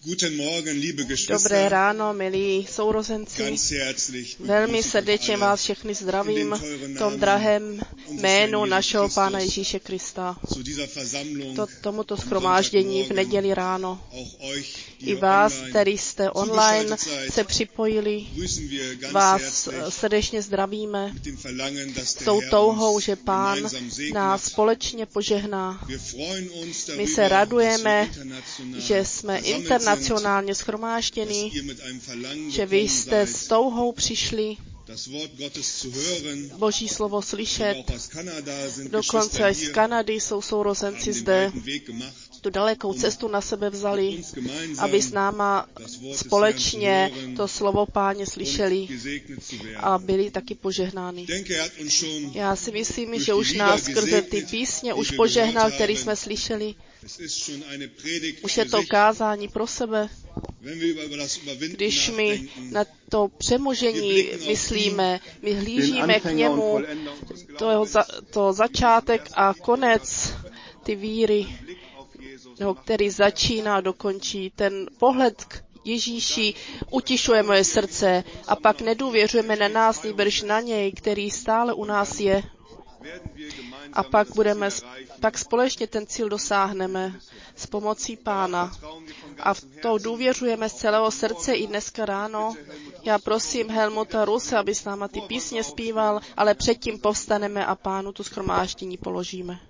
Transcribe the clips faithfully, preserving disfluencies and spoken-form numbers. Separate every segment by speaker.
Speaker 1: Dobré ráno, milí sourozenci. Velmi srdečně vás všechny zdravím v tom drahém jménu našeho Pána Ježíše Krista. To, tomuto shromáždění v neděli ráno. I vás, který jste online se připojili, vás srdečně zdravíme s tou touhou, že Pán nás společně požehná. My se radujeme, že jsme internacionálně shromážděni, že vy jste s touhou přišli Boží slovo slyšet. Dokonce i z Kanady jsou sourozenci zde. Tu dalekou cestu na sebe vzali, aby s náma společně to slovo Páně slyšeli a byli taky požehnáni. Já si myslím, že už nás skrze ty písně už požehnal, který jsme slyšeli. Už je to kázání pro sebe. Když my na to přemožení myslíme, my hlížíme k němu, to, je za, to začátek a konec ty víry, no, který začíná a dokončí. Ten pohled k Ježíši utišuje moje srdce a pak nedůvěřujeme na nás, nýbrž na něj, který stále u nás je. A pak budeme, pak společně ten cíl dosáhneme s pomocí Pána. A v to důvěřujeme z celého srdce i dneska ráno. Já prosím Helmuta Ruse, aby s náma ty písně zpíval, ale předtím povstaneme a Pánu tu shromáždění položíme.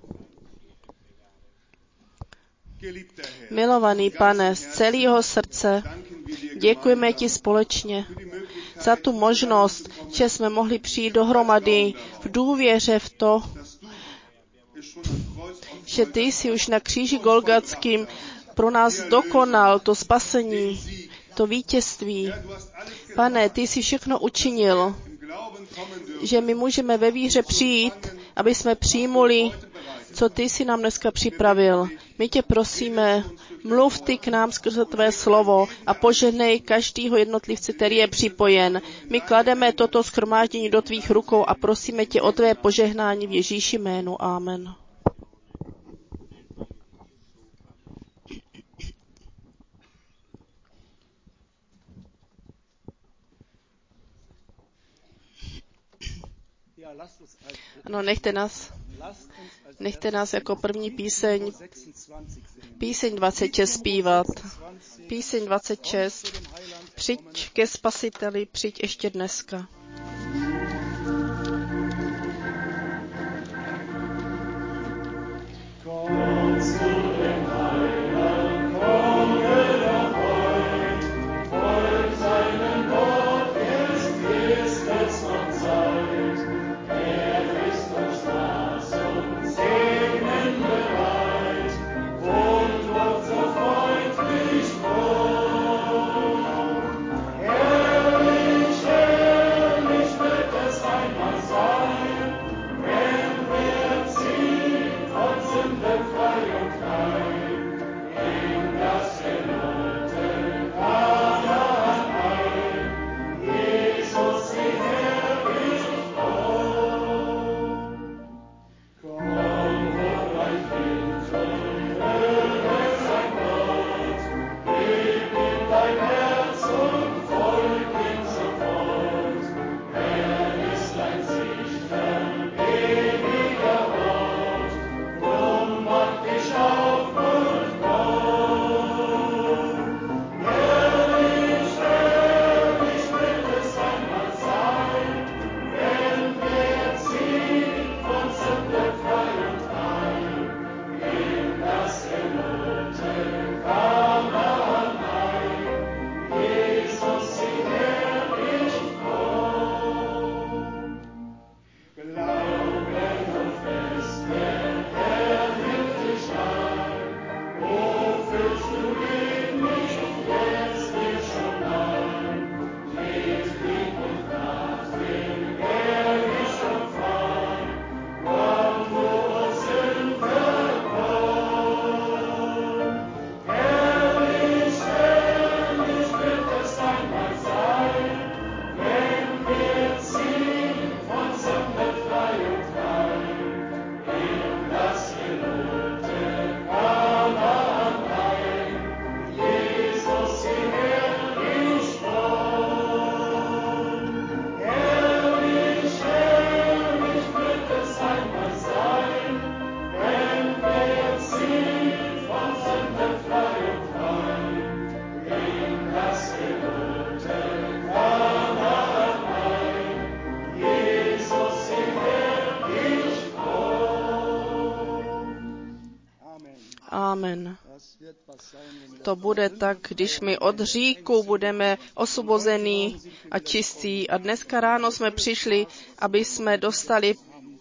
Speaker 1: Milovaný Pane, z celého srdce děkujeme ti společně za tu možnost, že jsme mohli přijít dohromady v důvěře v to, že ty jsi už na kříži Golgatským pro nás dokonal to spasení, to vítězství. Pane, ty jsi všechno učinil, že my můžeme ve víře přijít, aby jsme přijmuli, co ty jsi nám dneska připravil. My tě prosíme, mluv ty k nám skrze tvé slovo a požehnej každýho jednotlivce, který je připojen. My klademe toto shromáždění do tvých rukou a prosíme tě o tvé požehnání v Ježíši jménu. Amen. No, nechte nás, nechte nás jako první píseň, píseň dvacet šest zpívat. Píseň dvacet šest. Přijď ke Spasiteli, přijď ještě dneska.
Speaker 2: Herrlich, herrlich.
Speaker 1: Amen. To bude tak, když my od hříchu budeme osvobození a čistí. A dneska ráno jsme přišli, aby jsme dostali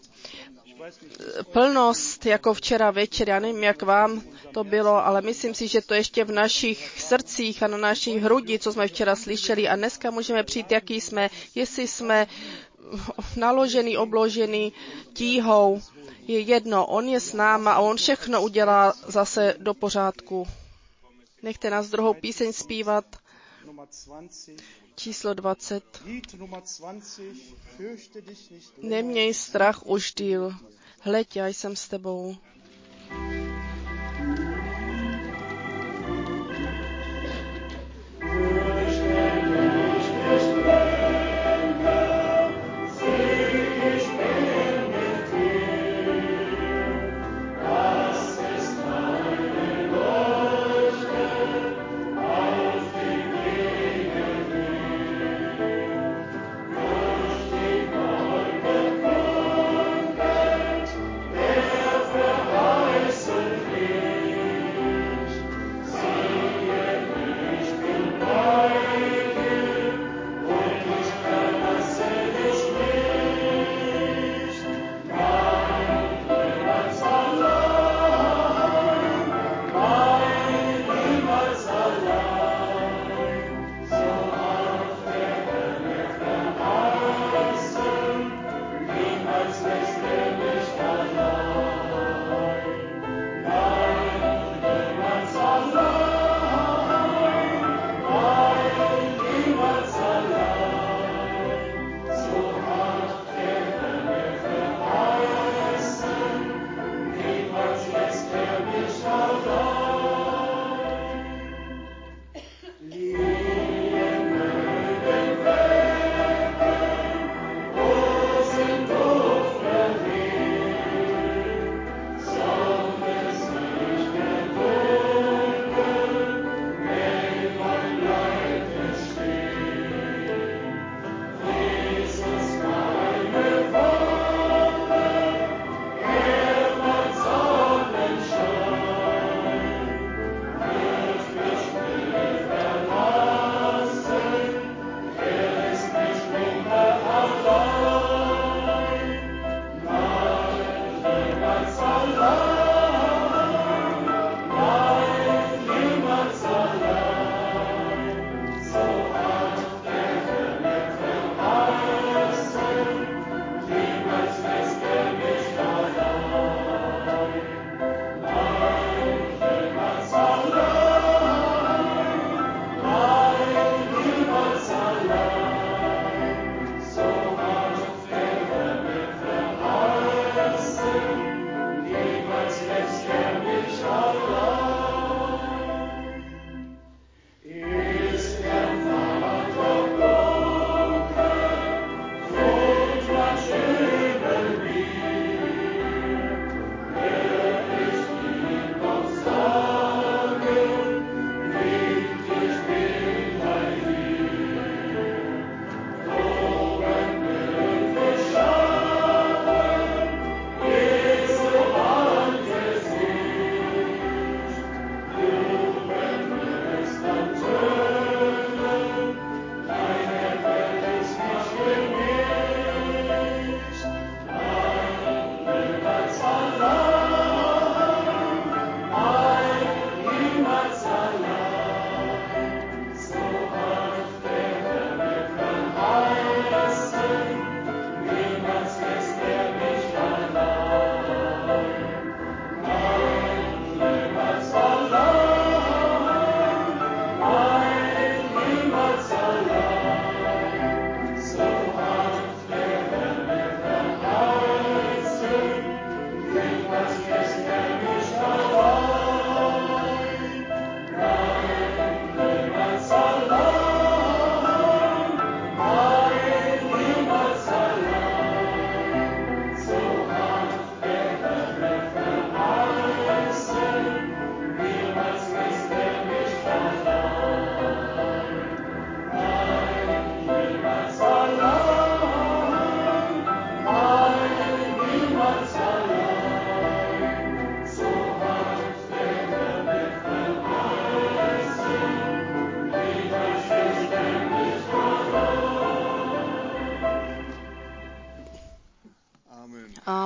Speaker 1: plnost, jako včera večer. Já nevím, jak vám to bylo, ale myslím si, že to ještě v našich srdcích a na našich hrudi, co jsme včera slyšeli. A dneska můžeme přijít, jaký jsme, jestli jsme naložený, obložený tíhou. Je jedno, on je s náma a on všechno udělá zase do pořádku. Nechte nás druhou píseň zpívat. Číslo dvacet. Neměj strach už díl. Hleď, já jsem s tebou.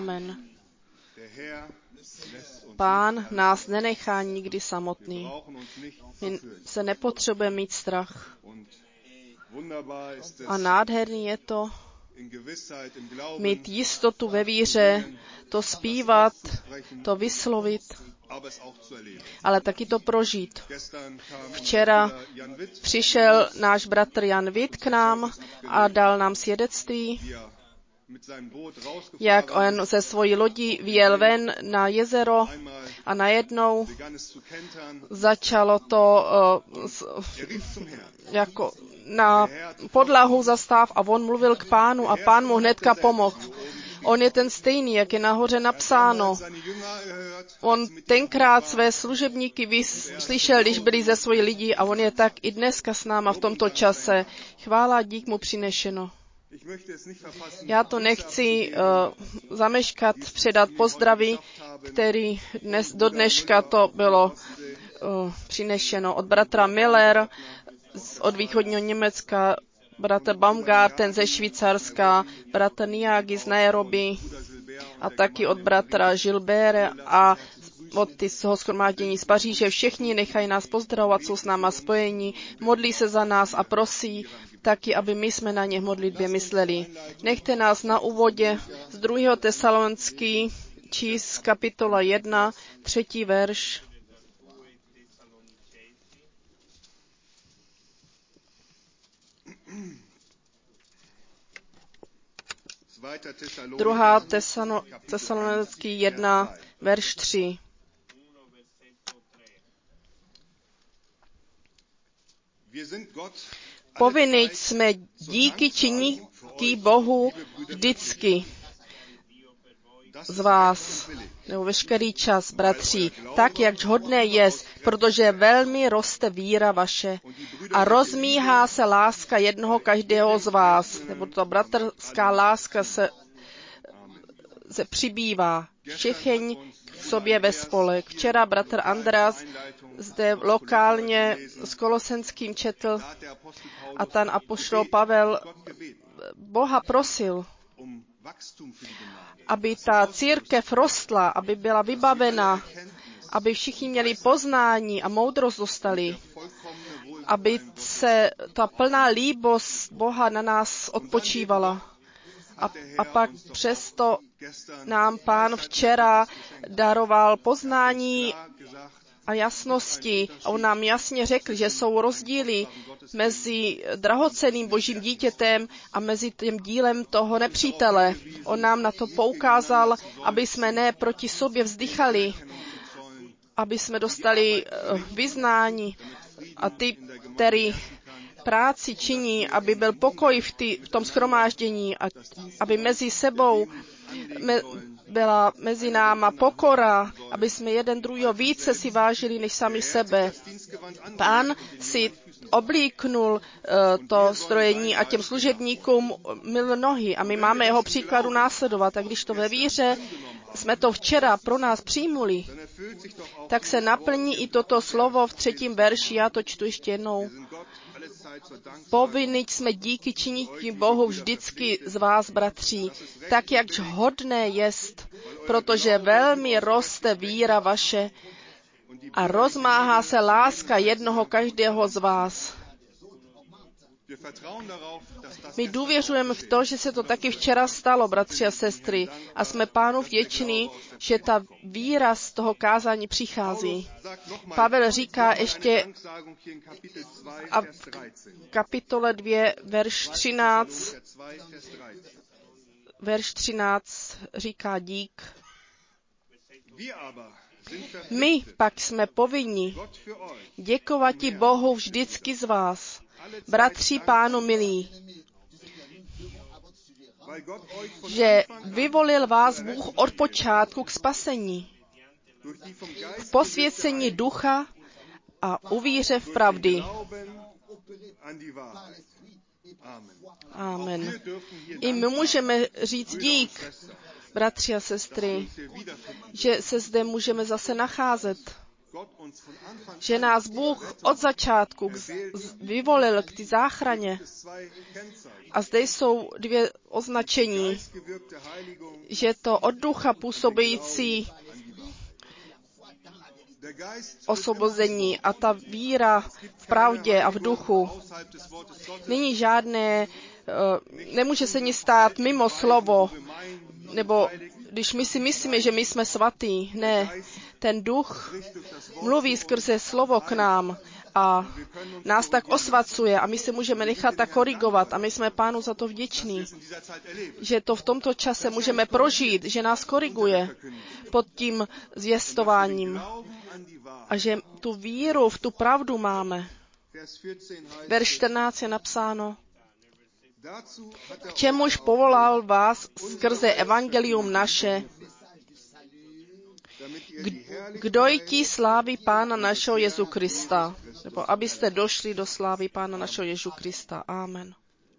Speaker 1: Amen. Pán nás nenechá nikdy samotný. My se nepotřebujeme mít strach. A nádherný je to mít jistotu ve víře, to zpívat, to vyslovit, ale taky to prožít. Včera přišel náš bratr Jan Witt k nám a dal nám svědectví, jak on ze svojí lodi vyjel ven na jezero a najednou začalo to uh, s, jako na podlahu zastav a on mluvil k Pánu a Pán mu hnedka pomohl. On je ten stejný, jak je nahoře napsáno. On tenkrát své služebníky vyslyšel, když byli ze svojí lidí a on je tak i dneska s náma v tomto čase. Chvála a dík mu přinešeno. Já to nechci uh, zameškat, předat pozdraví, který dnes, do dneška to bylo uh, přinešeno od bratra Miller z, od východního Německa, bratr Baumgarten ze Švýcarska, bratr Niagi z Nairobi a taky od bratra Gilbert a od toho shromáždění z Paříže. Všichni nechají nás pozdravovat, jsou s náma spojení, modlí se za nás a prosí taky, aby my jsme na ně v modlitbě mysleli. Nechte nás na úvodě z druhého Tesalonský číst kapitola jedna, třetí verš. Druhá Tesalonský jedna, verš tři. Povinni jsme díky činíky Bohu vždycky z vás, nebo veškerý čas, bratři, tak, jak hodné jest, protože velmi roste víra vaše a rozmíhá se láska jednoho každého z vás, nebo ta bratrská láska se, se přibývá všichni k sobě ve spolek. Včera bratr Andreas zde lokálně s Kolosenským četl a ten apoštol Pavel Boha prosil, aby ta církev rostla, aby byla vybavena, aby všichni měli poznání a moudrost dostali, aby se ta plná líbost Boha na nás odpočívala. A, a pak přesto nám Pán včera daroval poznání a jasnosti. A on nám jasně řekl, že jsou rozdíly mezi drahocenným Božím dítětem a mezi tím dílem toho nepřítele. On nám na to poukázal, aby jsme ne proti sobě vzdychali, aby jsme dostali vyznání a ty, který práci činí, aby byl pokoj v, ty, v tom shromáždění a aby mezi sebou me, byla mezi náma pokora, aby jsme jeden druhého více si vážili než sami sebe. Pán si oblíknul uh, to strojení a těm služebníkům myl nohy a my máme jeho příkladu následovat. A když to ve víře jsme to včera pro nás přijmuli, tak se naplní i toto slovo v třetím verši, já to čtu ještě jednou. Povinni jsme díky činíti Bohu vždycky z vás, bratři, tak jakž hodné jest, protože velmi roste víra vaše a rozmáhá se láska jednoho každého z vás. My důvěřujeme v to, že se to taky včera stalo, bratři a sestry, a jsme Pánu vděční, že ta víra z toho kázání přichází. Pavel říká ještě a v kapitole dva, verš třináct, verš třináct říká dík. My pak jsme povinni děkovati Bohu vždycky z vás, bratři Pánu milí, že vyvolil vás Bůh od počátku k spasení, v posvěcení ducha a u víře v pravdy. Amen. I my můžeme říct dík, bratři a sestry, že se zde můžeme zase nacházet. že nás Bůh od začátku vyvolil k té záchraně. A zde jsou dvě označení, že to od ducha působící osvobození a ta víra v pravdě a v duchu. Není žádné, nemůže se nic stát mimo slovo, nebo když my si myslíme, že my jsme svatý. Ne, ten duch mluví skrze slovo k nám a nás tak osvacuje a my se můžeme nechat tak korigovat a my jsme Pánu za to vděční, že to v tomto čase můžeme prožít, že nás koriguje pod tím zvěstováním a že tu víru v tu pravdu máme. Verš čtrnáct je napsáno, k čemuž povolal vás skrze evangelium naše, k dojití slávy Pána našeho Jezu Krista, nebo abyste došli do slávy Pána našeho Jezu Krista. Amen.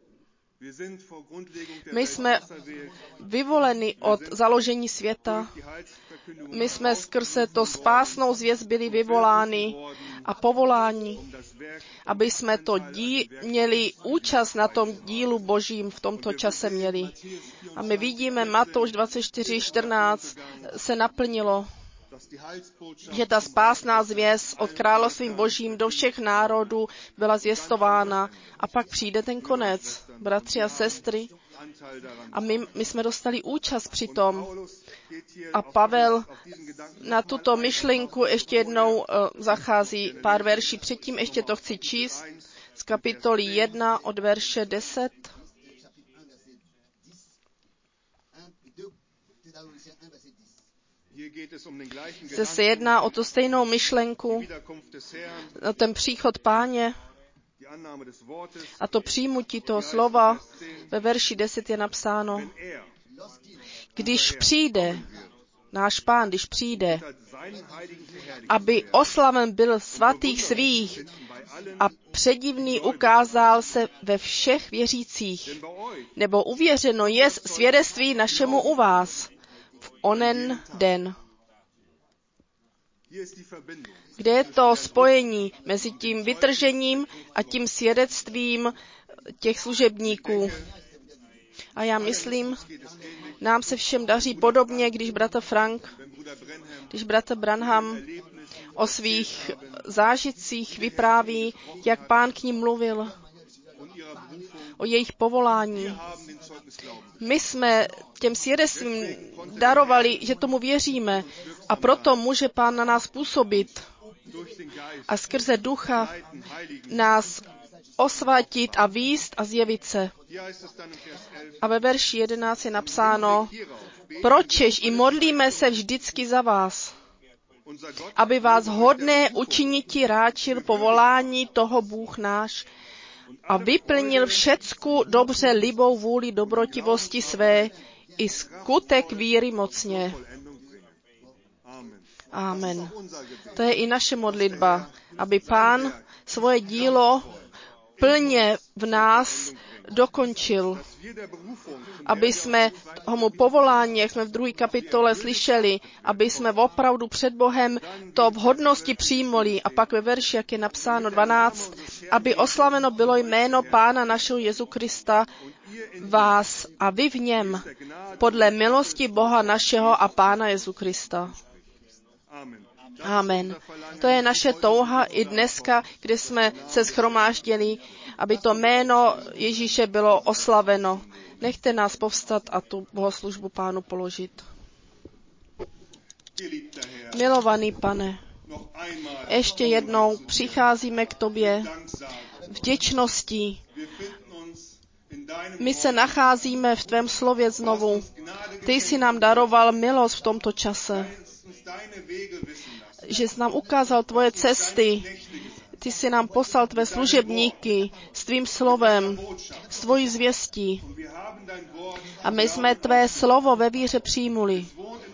Speaker 1: My jsme vyvoleni od založení světa. My jsme skrze to spásnou zvěst byli vyvoláni a povoláni, aby jsme to dí, měli účast na tom dílu Božím v tomto čase měli. A my vidíme, Matouš dvacet čtyři čtrnáct se naplnilo, že ta spásná zvěst od království Božím do všech národů byla zvěstována a pak přijde ten konec, bratři a sestry. A my, my jsme dostali účast při tom. A Pavel na tuto myšlenku ještě jednou uh, zachází pár verší. Předtím ještě to chci číst z kapitoly jedna od verše deset. Zde se jedná o tu stejnou myšlenku, o ten příchod Páně a to přijmutí toho slova. Ve verši deset je napsáno, když přijde, náš Pán, když přijde, aby oslaven byl svatých svých a předivný ukázal se ve všech věřících, nebo uvěřeno je svědectví našemu u vás v onen den. Kde je to spojení mezi tím vytržením a tím svědectvím těch služebníků? A já myslím, nám se všem daří podobně, když bratr Frank, když bratr Branham o svých zážitcích vypráví, jak Pán k ním mluvil, o jejich povolání. My jsme těm svědectvím darovali, že tomu věříme a proto může Pán na nás působit a skrze ducha nás osvatit a vést a zjevit se. A ve verši jedenáct je napsáno, pročež i modlíme se vždycky za vás, aby vás hodné učiniti ráčil povolání toho Bůh náš a vyplnil všecku dobře libou vůli dobrotivosti své i skutek víry mocně. Amen. To je i naše modlitba, aby Pán svoje dílo plně v nás dokončil. Aby jsme tomu povolání, jak jsme v druhé kapitole slyšeli, aby jsme opravdu před Bohem to v hodnosti přijmuli. A pak ve verši, jak je napsáno dvanáct, aby oslaveno bylo jméno Pána našeho Jezu Krista, vás a vy v něm, podle milosti Boha našeho a Pána Jezu Krista. Amen. To je naše touha i dneska, kde jsme se shromáždili, aby to jméno Ježíše bylo oslaveno. Nechte nás povstat a tu bohoslužbu Pánu položit. Milovaný Pane, ještě jednou přicházíme k Tobě vděčností. My se nacházíme v Tvém slově znovu. Ty jsi nám daroval milost v tomto čase, že jsi nám ukázal Tvoje cesty. Ty jsi nám poslal Tvé služebníky s Tvým slovem, s Tvojí zvěstí. A my jsme Tvé slovo ve víře přijmuli.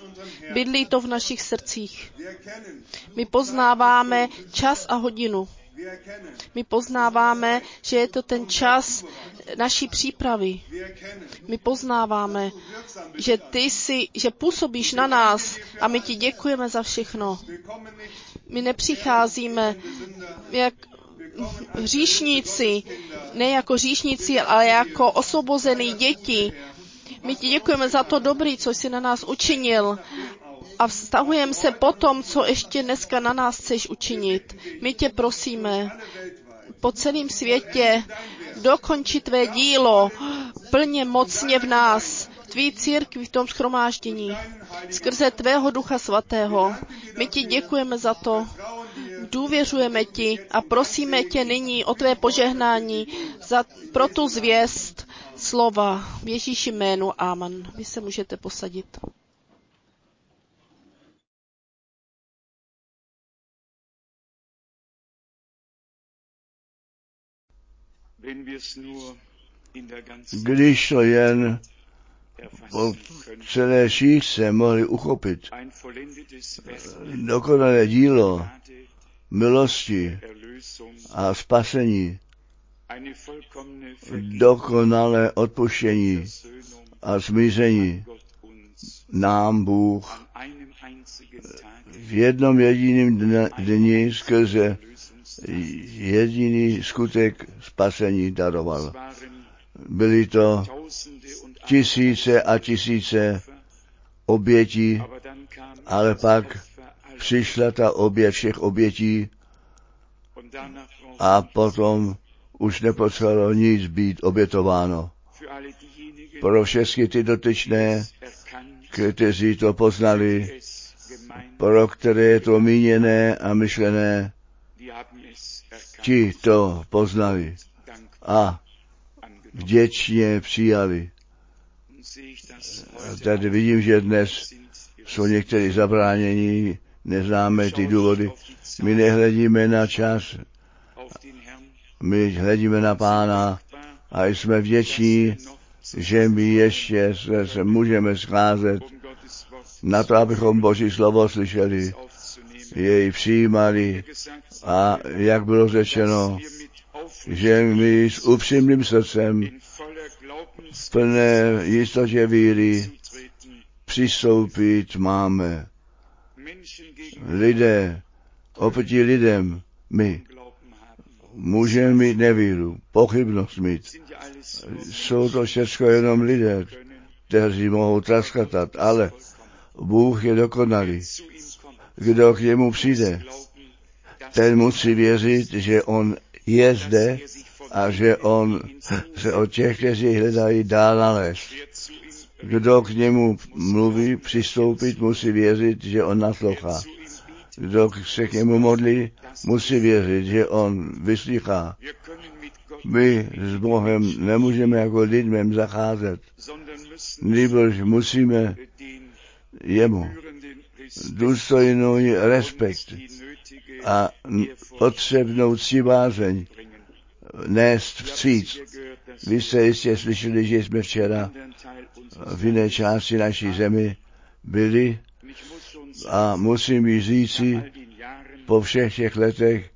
Speaker 1: Bydlí to v našich srdcích. My poznáváme čas a hodinu. My poznáváme, že je to ten čas naší přípravy. My poznáváme, že ty jsi, že působíš na nás a my ti děkujeme za všechno. My nepřicházíme jak hříšníci, ne jako hříšníci, ale jako osvobozený děti. My ti děkujeme za to dobrý, co jsi na nás učinil. A vztahujeme se po tom, co ještě dneska na nás chceš učinit. My tě prosíme po celém světě dokončit tvé dílo plně mocně v nás, v tvý církvi, v tom shromáždění, skrze tvého Ducha Svatého. My ti děkujeme za to, důvěřujeme ti a prosíme tě nyní o tvé požehnání za, pro tu zvěst slova v Ježíši jménu. Amen. Vy se můžete posadit.
Speaker 2: Když to jen po celé šířce mohli uchopit dokonalé dílo milosti a spasení, dokonalé odpuštění a smíření nám Bůh v jednom jediném dni skrze jediný skutek spasení daroval. Byly to tisíce a tisíce obětí, ale pak přišla ta oběť všech obětí a potom už nepotřebovalo nic být obětováno. Pro všechny ty dotyčné, kteří to poznali, pro které je to míněné a myšlené, ti to poznali a vděčně přijali. Tady vidím, že dnes jsou někteří zabránění, neznáme ty důvody. My nehledíme na čas, my hledíme na Pána a jsme vděční, že my ještě se, se můžeme scházet na to, abychom Boží slovo slyšeli, jej přijímali a jak bylo řečeno, že my s upřímným srdcem v plné jistotě víry přistoupit máme. Lidé, oproti lidem, my můžeme mít nevíru, pochybnost mít. Jsou to všechno jenom lidé, kteří mohou traskatat, ale Bůh je dokonalý. Kdo k němu přijde, ten musí věřit, že on je zde a že on se od těch, kteří hledají, dá nalézt. Kdo k němu mluví, přistoupit, musí věřit, že on naslouchá. Kdo se k němu modlí, musí věřit, že on vyslychá. My s Bohem nemůžeme jako lidem zacházet, nýbrž musíme jemu důstojný respekt a potřebnou ctivázeň nést vstříc. Vy jste jistě slyšeli, že jsme včera v jiné části naší zemi byli a musím jí říci, po všech těch letech,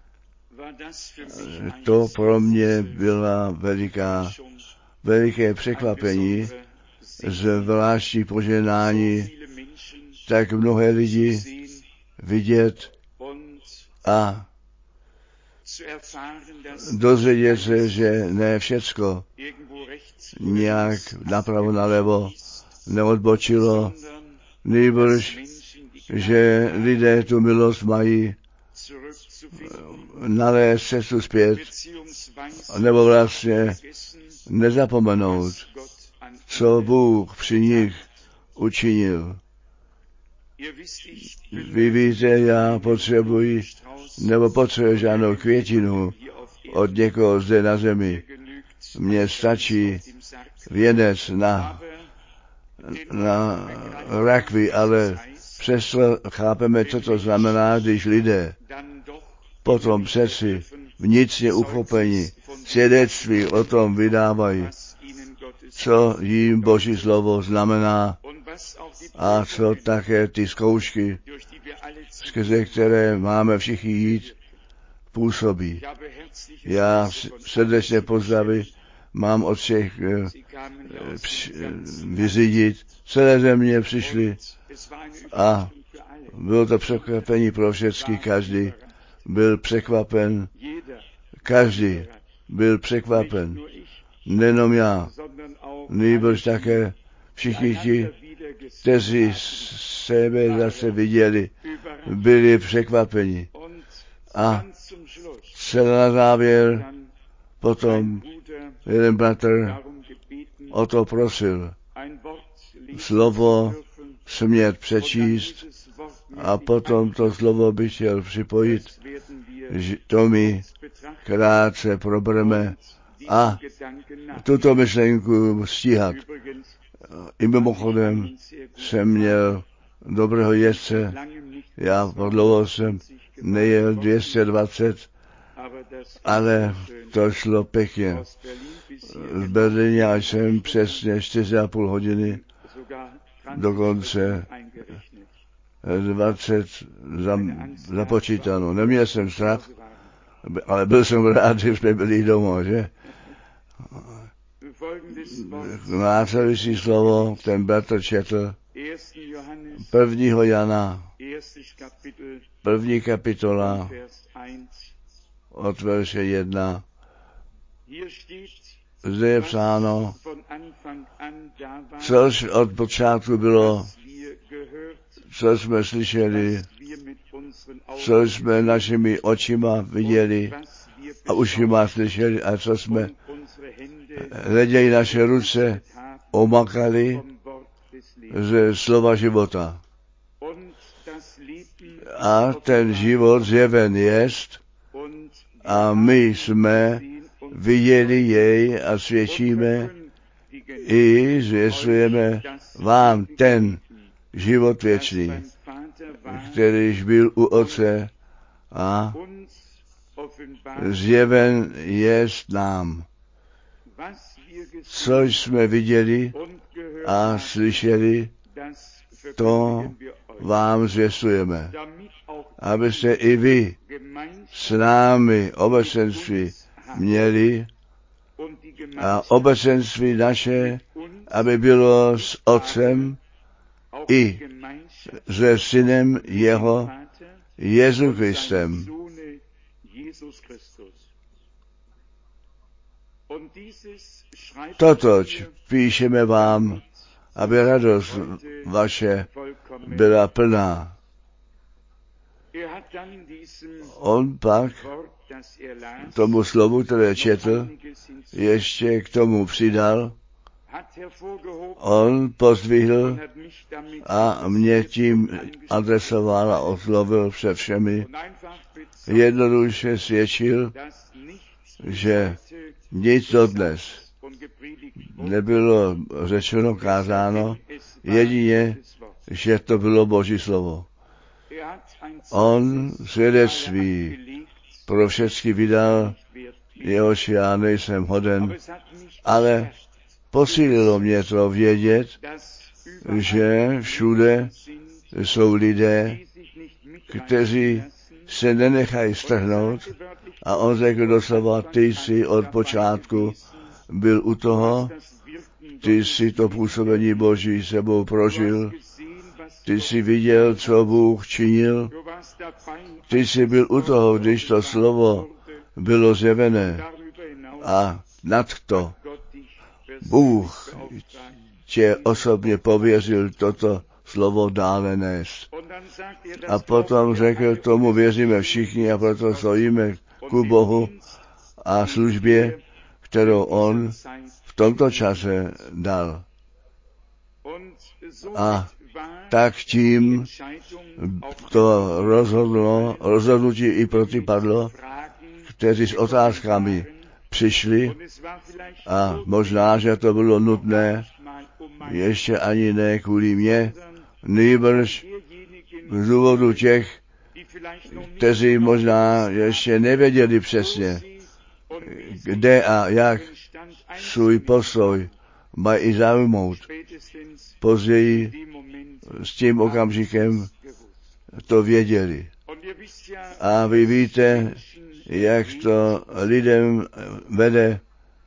Speaker 2: to pro mě byla veliká, veliké překvapení, zvláštní požehnání, tak mnohé lidi vidět a dozvědět se, že ne všecko nějak napravo nalevo neodbočilo, nýbrž, že lidé tu milost mají nalézt cestu zpět, nebo vlastně nezapomenout, co Bůh při nich učinil. Vy víte, já potřebuji, nebo potřebuji žádnou květinu od někoho zde na zemi. Mně stačí věnec na, na rakvi, ale přesto chápeme, co to znamená, když lidé potom přeci vnitřně uchopení svědectví o tom vydávají, co jim Boží slovo znamená a co také ty zkoušky, skrze které máme všichni jít, působí. Já srdečně pozdravy mám od všech eh, vyřídit. Celé země přišli a bylo to překvapení pro všechny. Každý byl překvapen. Každý byl překvapen. Nejenom já, nýbrž také všichni ti, kteří sebe zase viděli, byli překvapeni. A celý na závěr potom jeden bratr o to prosil. Slovo smět přečíst a potom to slovo bych chtěl připojit. To mi krátce probereme a tuto myšlenku stíhat. I mimochodem jsem měl dobrého jezdce. Já po dlouho jsem nejel dvě stě dvacet, ale to šlo pěkně. Z Berlíně až jsem přesně čtyři a půl hodiny, dokonce dvacet za, započítáno. Neměl jsem strach, ale byl jsem rád, že jsme byli doma, že? Následující slovo, ten bratr četl prvního Jana, první kapitola, od verše jedna. Zde je psáno, což od počátku bylo, co jsme slyšeli, co jsme našimi očima viděli a ušima slyšeli a co jsme hleděli naše ruce omakali ze slova života. A ten život zjeven jest a my jsme viděli jej a svědčíme i zvěstujeme vám ten život věčný, kterýž byl u Otce a zjeven jest nám. Co jsme viděli a slyšeli, to vám zvěstujeme, abyste i vy s námi obecenství měli a obecenství naše, aby bylo s Otcem i se Synem jeho Jezu Kristem. Totož píšeme vám, aby radost vaše byla plná. On pak tomu slovu, které četl, ještě k tomu přidal, on pozdvihl a mě tím adresoval a oslovil se všemi. Jednoduše svědčil, že nic dodnes nebylo řečeno, kázáno, jedině, že to bylo Boží slovo. On svědectví pro všechny vydal, jehož já nejsem hoden, ale posílilo mě to vědět, že všude jsou lidé, kteří se nenechají strhnout a on řekl doslova, ty jsi od počátku byl u toho, ty jsi to působení Boží sebou prožil, ty jsi viděl, co Bůh činil, ty jsi byl u toho, když to slovo bylo zjevené a nad to Bůh tě osobně pověřil toto slovo dále nést. A potom řekl, tomu věříme všichni a proto stojíme ku Bohu a službě, kterou on v tomto čase dal. A tak tím to rozhodlo, rozhodnutí i protipadlo, kteří s otázkami přišli a možná, že to bylo nutné, ještě ani ne kvůli mě, nýbrž z důvodu těch, kteří možná ještě nevěděli přesně, kde a jak svůj postoj mají zaujmout. Později s tím okamžikem to věděli. A vy víte, jak to lidem vede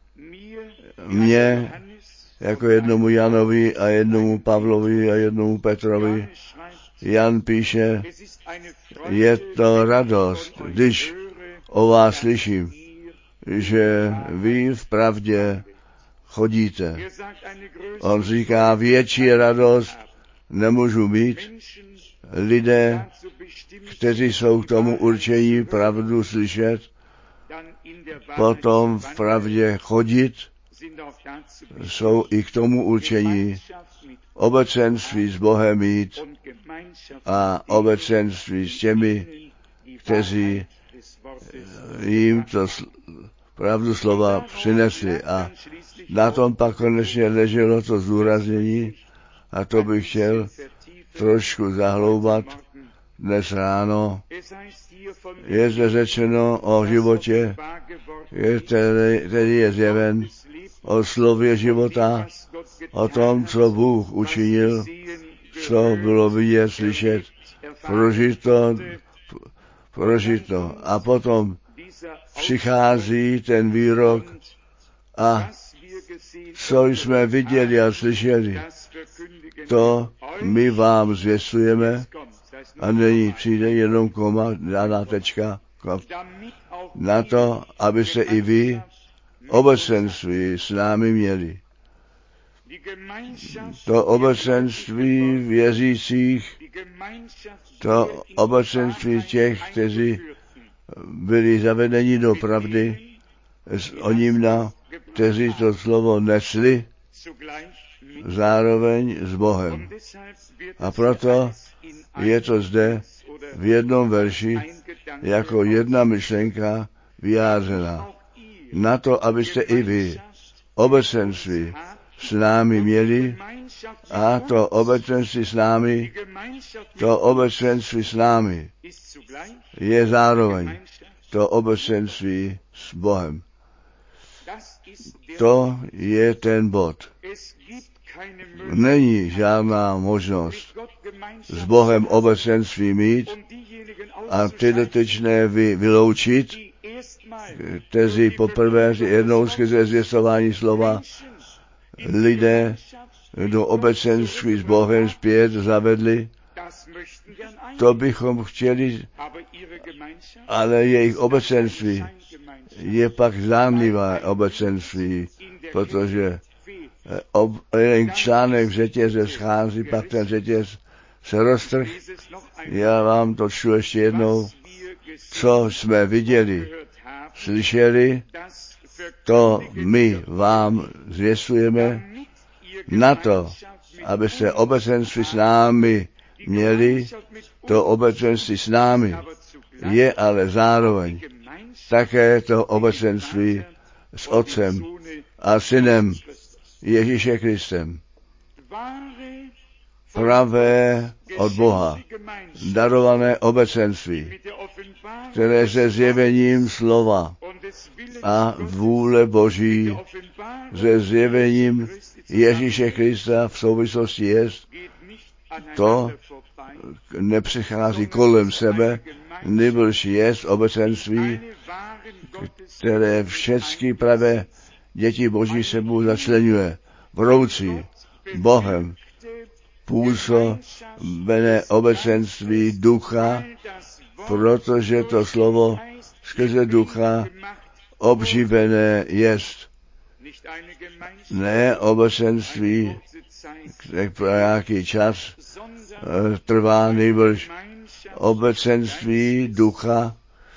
Speaker 2: mě, jako jednomu Janovi a jednomu Pavlovi a jednomu Petrovi. Jan píše, je to radost, když o vás slyším, že vy v pravdě chodíte. On říká, větší radost nemůžu mít. Lidé, kteří jsou k tomu určení pravdu slyšet, potom v pravdě chodit, jsou i k tomu určení obecenství s Bohem mít a obecenství s těmi, kteří jim to pravdu slova přinesli. A na tom pak konečně leželo to zdůraznění, a to bych chtěl trošku zahloubat dnes ráno. Je zde řečeno o životě, který, který je zjeven, o slově života, o tom, co Bůh učinil, co bylo vidět, slyšet, prožito, prožito. A potom přichází ten výrok a co jsme viděli a slyšeli, to my vám zvěstujeme, a nyní přijde jenom koma, žádná tečka, na to, abyste i vy obecenství s námi měli. To obecenství věřících, to obecenství těch, kteří byli zavedeni do pravdy, o nímna, kteří to slovo nesli, zároveň s Bohem. A proto je to zde v jednom verši jako jedna myšlenka vyjádřena. Na to, abyste i vy obecenství s námi měli, a to obecenství s námi, to obecenství s námi je zároveň to obecenství s Bohem. To je ten bod. Není žádná možnost s Bohem obecenství mít a ty dotyčné vy, vyloučit, kteří poprvé jednou skrze zvěstování slova lidé do obecenství s Bohem zpět zavedli. To bychom chtěli, ale jejich obecenství je pak zdánlivé obecenství, protože ob, jeden článek v řetěze schází, pak ten řetěz se roztrh. Já vám to čtu ještě jednou. Co jsme viděli, slyšeli, to my vám zvěstujeme, na to, abyste obecenství s námi měli. To obecenství s námi je ale zároveň také to obecenství s Otcem a Synem Ježíše Kristem. Pravé od Boha darované obecenství, které se zjevením slova a vůle Boží, se zjevením Ježíše Krista v souvislosti jest, to nepřichází kolem sebe, nýbrž jest obecenství, které všechny pravé děti Boží sebou začleňuje, vroucí Bohem působené obecenství ducha, protože to slovo skrze ducha obživené jest. Ne obecenství, jak pro nějaký čas trvá, nýbrž obecenství ducha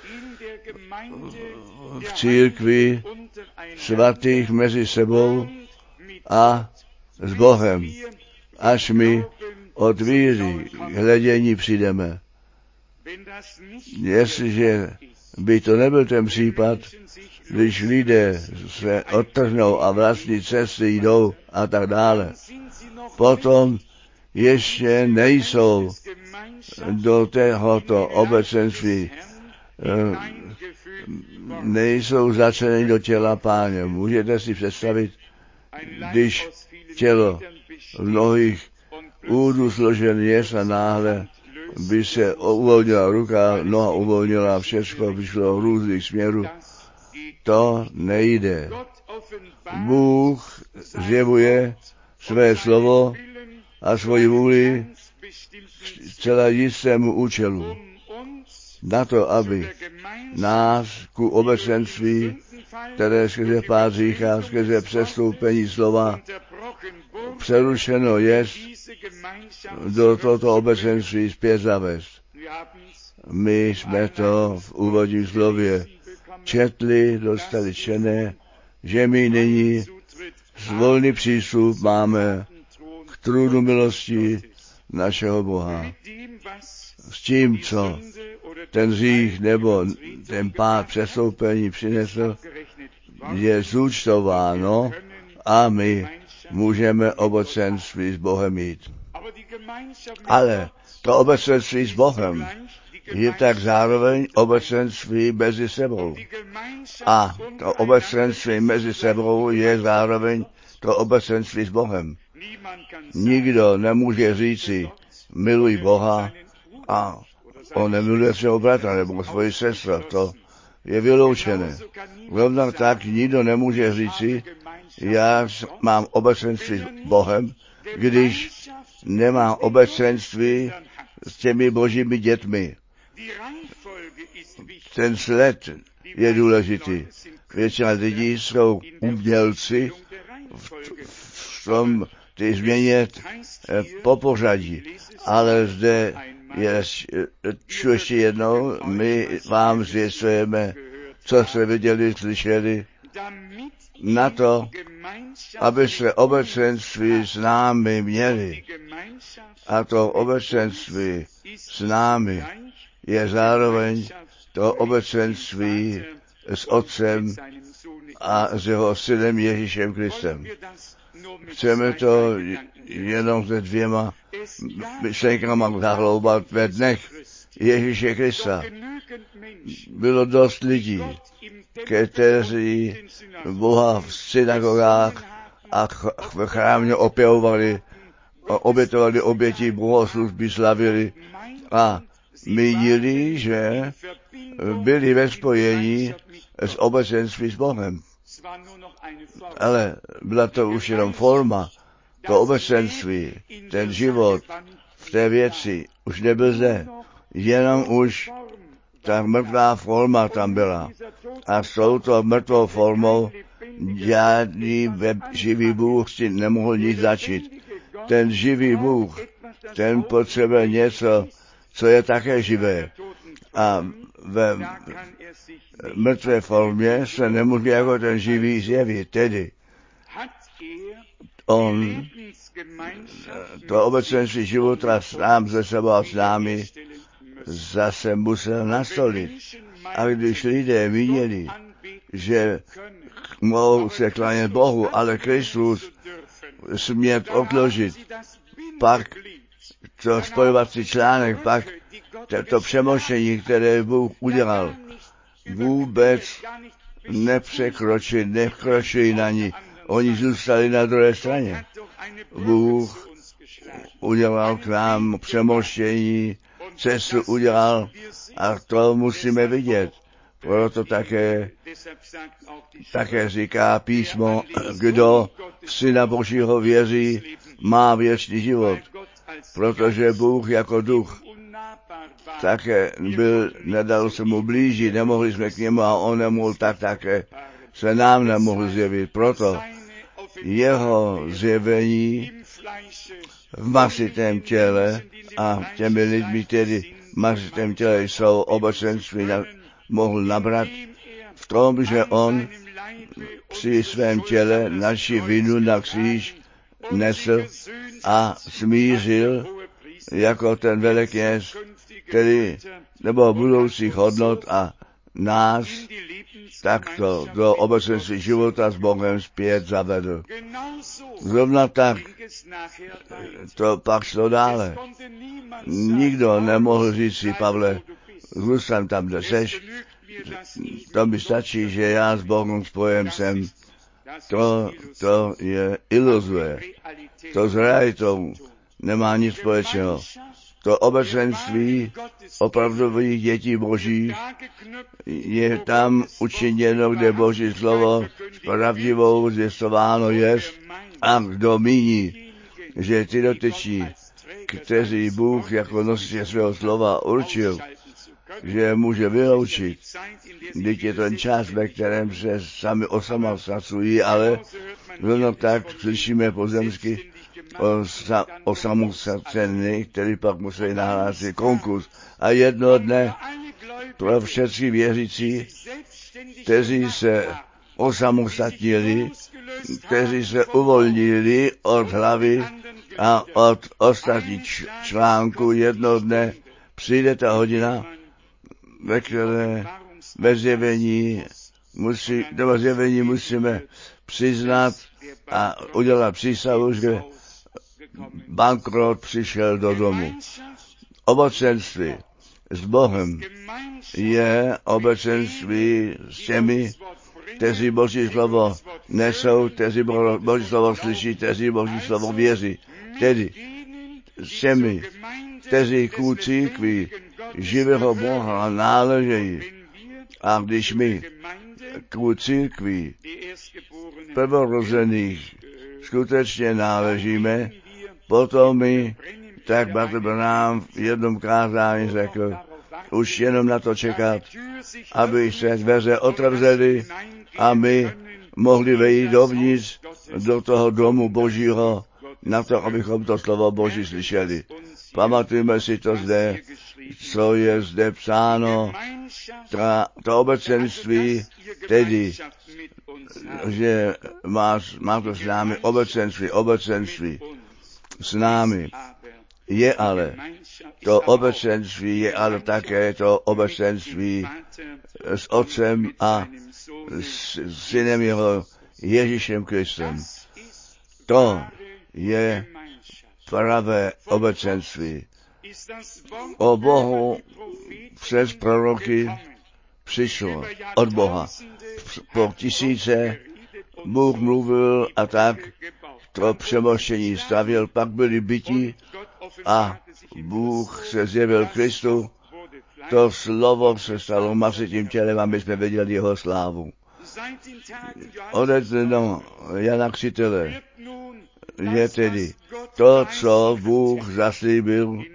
Speaker 2: v církvi svatých mezi sebou a s Bohem, až my od víry k hledění přijdeme. Jestliže by to nebyl ten případ, když lidé se odtrhnou a vlastní cesty jdou a tak dále, potom ještě nejsou do tohoto obecenství, nejsou začleněni do těla Páně. Můžete si představit, když tělo v mnohých údů složen je a náhle by se uvolnila ruka, noha uvolnila, všechno vyšlo v různých směrů. To nejde. Bůh zjevuje své slovo a svoji vůli celá jistému účelu. Na to, aby nás ku obecenství, které skrze pád hřícha, skrze přestoupení slova přerušeno je, do tohoto obecenství zpět zavést. My jsme to v úvodním slově četli, dostali čtené, že my nyní volný přístup máme k trůnu milosti našeho Boha. S tím, co ten hřích nebo ten pád přestoupení přinesl, je zúčtováno a my můžeme obecenství s Bohem mít. Ale to obecenství s Bohem je tak zároveň obecenství mezi sebou. A to obecenství mezi sebou je zároveň to obecenství s Bohem. Nikdo nemůže říci, miluj Boha a on nemiluje svého bratra nebo svoji sestru. To je vyloučené. Rovnou tak nikdo nemůže říci, já mám obecenství s Bohem, když nemám obecenství s těmi božími dětmi. Ten sled je důležitý. Většina lidí jsou umělci v, v tom ty změně po pořadí. Ale zde je, ču ještě jednou, my vám zvěstujeme, co jste viděli, slyšeli, na to, aby se obecenství s námi měli. A to obecenství s námi je zároveň to obecenství s Otcem a s jeho synem Ježíšem Kristem. Chceme to jenom se dvěma myšlenkama zahloubat ve dnech Ježíše Krista. Bylo dost lidí, kteří Boha v synagogách a v chrámě opěvovali, obětovali oběti bohoslužby, slavili a mínili, že byli ve spojení s obecenství s Bohem. Ale byla to už jenom forma, to obecenství, ten život v té věci už nebyl zde, jenom už ta mrtvá forma tam byla. A s touto mrtvou formou žádný živý Bůh si nemohl nic začít. Ten živý Bůh, ten potřebuje něco, co je také živé. A ve mrtvé formě se nemůže jako ten živý zjevit. Tedy on to obecenství života sám ze sebou a s námi zase musel nastolit. A když lidé viděli, že mohou se klanět Bohu, ale Kristus smět odložit, pak to spojovací článek, pak to přemoštění, které Bůh udělal, vůbec nepřekročili, nekročili na ní. Oni zůstali na druhé straně. Bůh udělal k nám přemoštění, cestu udělal a to musíme vidět. Proto také, také říká písmo, kdo v Syna Božího věří, má věčný život. Protože Bůh jako duch také byl, nedal se mu blížit, nemohli jsme k němu a on nemohl, tak také se nám nemohl zjevit. Proto jeho zjevení v masitém těle a těmi lidmi, tedy v masitém těle jsou obecenství, mohl nabrat v tom, že on při svém těle naši vinu na kříž nesl a smířil jako ten velekněz, který nebo budoucích hodnot a nás takto do obecenství života s Bohem zpět zavedl. Zrovna tak to pak šlo dále. Nikdo nemohl říct si, Pavle, zůstan tam, kde seš, to mi stačí, že já s Bohem spojem jsem. To, to je iluzuje. To s realitou nemá nic společného. to obecenství opravdových dětí Boží je tam učiněno, kde Boží slovo pravdivou zvěstováno jest, a kdo míní, že ty dotyčí, kteří Bůh jako nosiče svého slova určil, že může vyloučit, když je ten čas, ve kterém se sami osamostatňují, ale no tak slyšíme pozemsky o, sa, o samostatnění, který pak musí nahlásit konkurs. A jedno dne pro všechny věřící, kteří se osamostatnili, kteří se uvolnili od hlavy a od ostatních článků, jedno dne přijde ta hodina, ve které ve zjevení, musí, do zjevení musíme přiznat a udělat přísahu, že bankrot přišel do domu. Obecenství s Bohem je obecenství s těmi, kteří Boží slovo nesou, kteří Boží slovo slyší, kteří Boží slovo věří. Tedy s těmi, kteří ku církvi živého Boha náležejí. A když my ku církvi prvorozených skutečně náležíme, potom my, tak Bratr Branham v jednom kázání řekl, už jenom na to čekat, aby se dveře otevřely a my mohli vejít dovnitř do toho domu Božího, na to, abychom to slovo Boží slyšeli. Pamatujeme si to zde, co je zde psáno, ta, to obecenství, tedy, že má, má to s námi obecenství, obecenství s námi. Je ale, to obecenství je ale také to obecenství s Otcem a s Synem jeho Ježíšem Kristem. To je pravé obecenství. O Bohu přes proroky přišlo od Boha. Po tisíce Bůh mluvil a tak to přemoštění stavěl, pak byli byti a Bůh se zjevil Kristu. To slovo se stalo masitým tělem a my jsme viděli jeho slávu. Ode dne Jana Křtitele je tedy to, co Bůh zaslíbil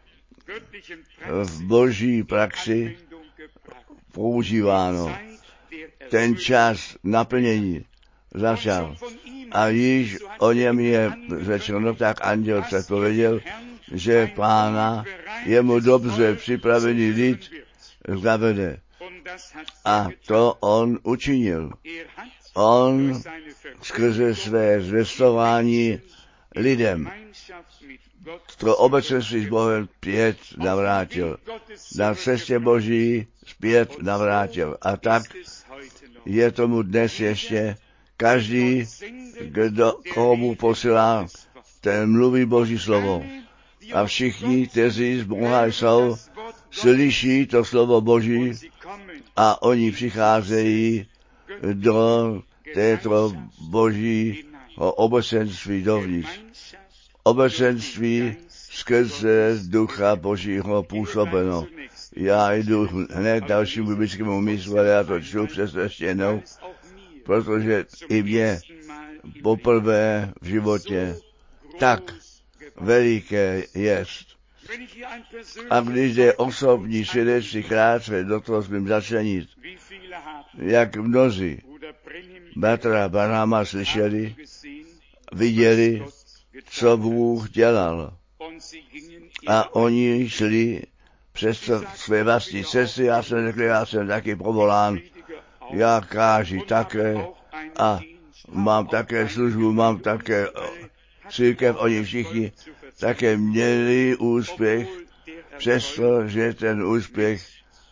Speaker 2: v boží praxi používáno. Ten čas naplnění začal. A již o něm je řečeno, tak anděl předpověděl, že Pána jemu dobře připravený lid zavede. A to on učinil. On skrze své zvěstování lidem to obecenství s Bohem zpět navrátil. Na cestě Boží zpět navrátil. A tak je tomu dnes ještě každý, kdo komu posílá, ten mluví Boží slovo. A všichni, kteří z Boha jsou, slyší to slovo Boží a oni přicházejí do této Boží obecenství dovnitř. Obecenství skrze Ducha Božího působeno. Já jdu hned dalšímu biblickému místu, ale já to čtu přes ještě jednou, protože i mě poprvé v životě tak veliké jest. A když je osobní svědectví krátce do toho smím začlenit, jak mnozí bratra Branhama slyšeli, viděli, co Bůh dělal. A oni šli přes své vlastní cesty, já jsem řekl, já jsem taky povolán, já káži také a mám také službu, mám také církev, oni všichni také měli úspěch, přestože ten úspěch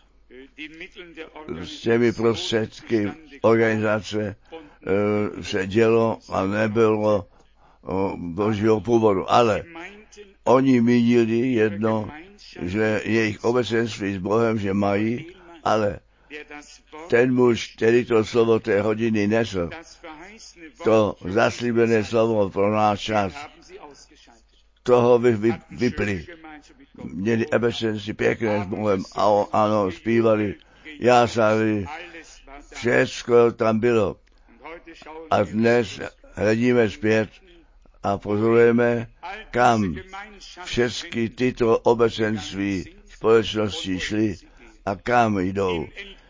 Speaker 2: s těmi prostředky organizace uh, se dělo a nebylo uh, božího původu. Ale oni mínili jedno, že jejich obecenství s Bohem, že mají, ale ten muž, který to slovo té hodiny nesl, to zaslíbené slovo pro náš čas, toho vy, vy, vypli. Měli obecenství pěkné s Bohem, a ano, zpívali, jásali, všecko tam bylo. A dnes hledíme zpět a pozorujeme, kam všechny tyto obecenství společnosti šly a kam jdou.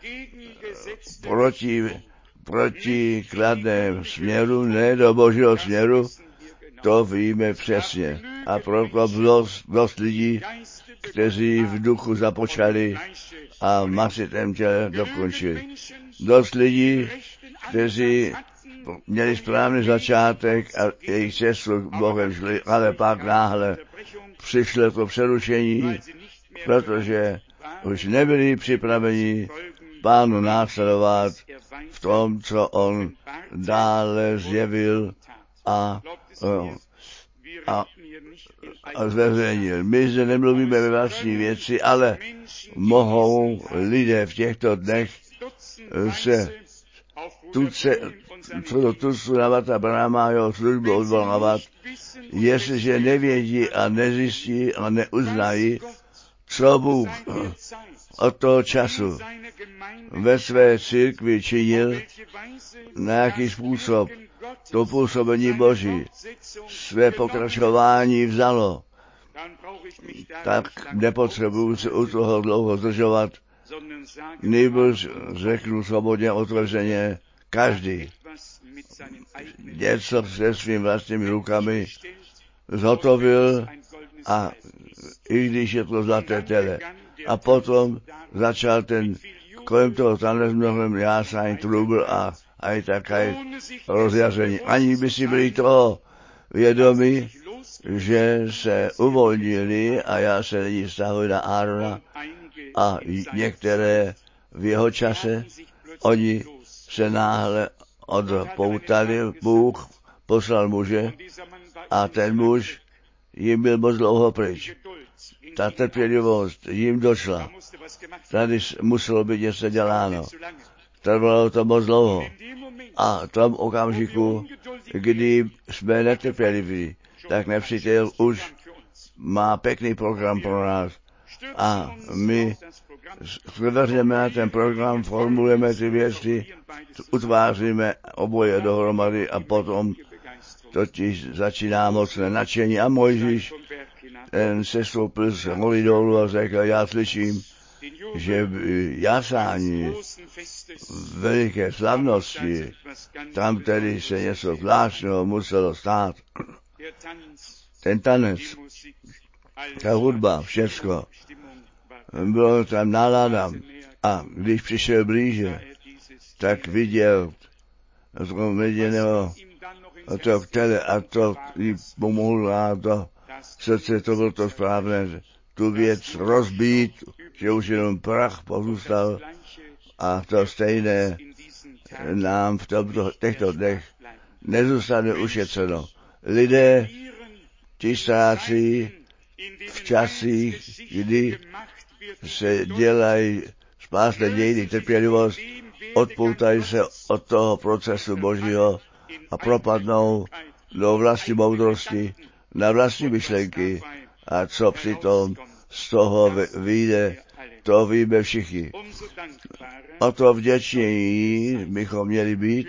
Speaker 2: Proti, proti kladném směru, ne do božího směru, to víme přesně. A proto dost, dost lidí, kteří v duchu započali a v masitém těle dokončili. Dost lidí, kteří měli správný začátek a jejich cestu k Bohem šli, ale pak náhle přišlo to přerušení, protože už nebyli připraveni Pánu následovat v tom, co on dále zjevil a, a, a zveřejnil. My zde nemluvíme ve vlastní věci, ale mohou lidé v těchto dnech se tuce, co do Tucu Navata Brahma jeho službu odvolávat, jestliže nevědí a nezjistí a neuznají, co Bůh od toho času ve své církvi činil, na jaký způsob to působení Boží své pokračování vzalo, tak nepotřebuji se u toho dlouho zdržovat, nýbrž řeknu svobodně, otevřeně, každý něco se svým vlastními rukami zhotovil, a i když je to zlaté tele. A potom začal ten kolem toho tanec mnohem jásání, trubl a, a i také rozjaření. Ani by si byli toho vědomi, že se uvolnili, a já se nyní vztahuji na Árona a některé v jeho čase, oni se náhle odpoutali, Bůh poslal muže a ten muž jim byl moc dlouho pryč. Ta trpělivost jim došla. Tady muselo být něco děláno. Trvalo to moc dlouho. A v tom okamžiku, kdy jsme netrpěliví, tak nepřítel už má pěkný program pro nás. A my zvrhneme na ten program, formulujeme ty věci, utváříme oboje dohromady a potom totiž začíná mocné nadšení. A Mojžíš, ten sestoupil z hory dolů a řekl, já slyším, že jásání veliké slavnosti, tam tedy se něco zvláštního muselo stát. Ten tanec, ta hudba, všecko, bylo tam nálada. A když přišel blíže, tak viděl toho meděného a to k tele a to jí pomohlo a to srdce, to bylo to správné, tu věc rozbít, že už jenom prach pozůstal, a to stejné nám v tomto, těchto dnech nezůstane ušetřeno. Lidé, ti ztrácí v časích, kdy se dělají spásné dějiny, trpělivost, odpoutají se od toho procesu Božího a propadnou do vlastní moudrosti, na vlastní myšlenky, a co přitom z toho vyjde, to víme všichni. O to vděční bychom měli být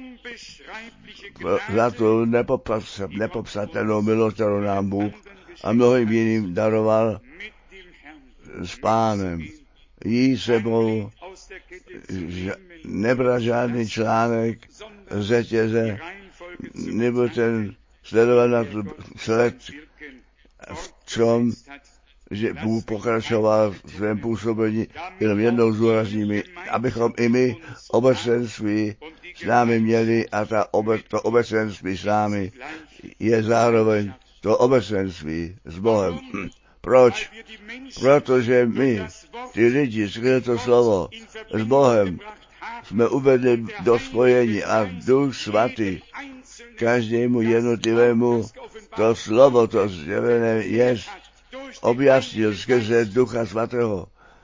Speaker 2: za tu nepopsatelnou milost, kterou nám Bůh a mnohým jiným daroval s Pánem. Jí sebou ža- nebral žádný článek z řetěze, nebo ten sledovat na tu sled v čem, že Bůh pokračoval v svém působení, jenom jednou zdůrazníme, abychom i my obecenství s námi měli, a ta obe, to obecenství s námi je zároveň to obecenství s Bohem. Proč? Protože my, ty lidi, skrze to slovo, s Bohem jsme uvedli do spojení a Duch Svatý každému jednotlivému to slovo, to zjevené jest, objasnil skrze Ducha Svatého.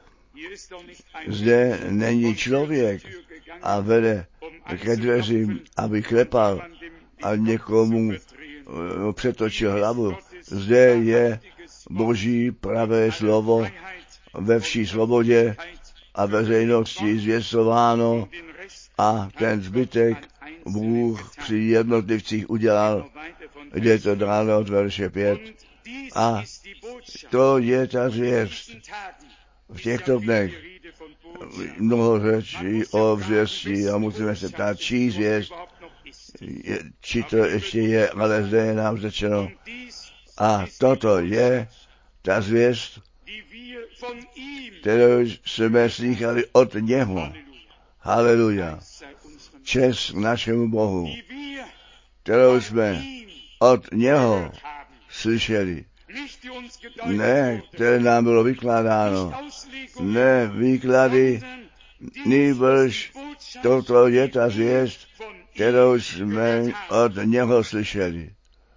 Speaker 2: Zde není člověk a vede ke dveřím, aby klepal a někomu přetočil hlavu. Zde je Boží pravé slovo ve vší svobodě a veřejnosti zvěstováno a ten zbytek Bůh při jednotlivcích udělal. Jde to dále od verše pět. A to je ta zvěst. V těchto dnech mnoho řečí o zvěstí a musíme se ptát, čí zvěst, či to ještě je, ale zde je nám řečeno. A toto je ta zvěst, kterou jsme slýchali od něho. Haleluja. Čest našemu Bohu, kterou jsme od něho slyšeli. Ne, které nám bylo vykládáno. Ne, výklady, nýbrž toto je ta zvěst, kterou jsme od něho slyšeli.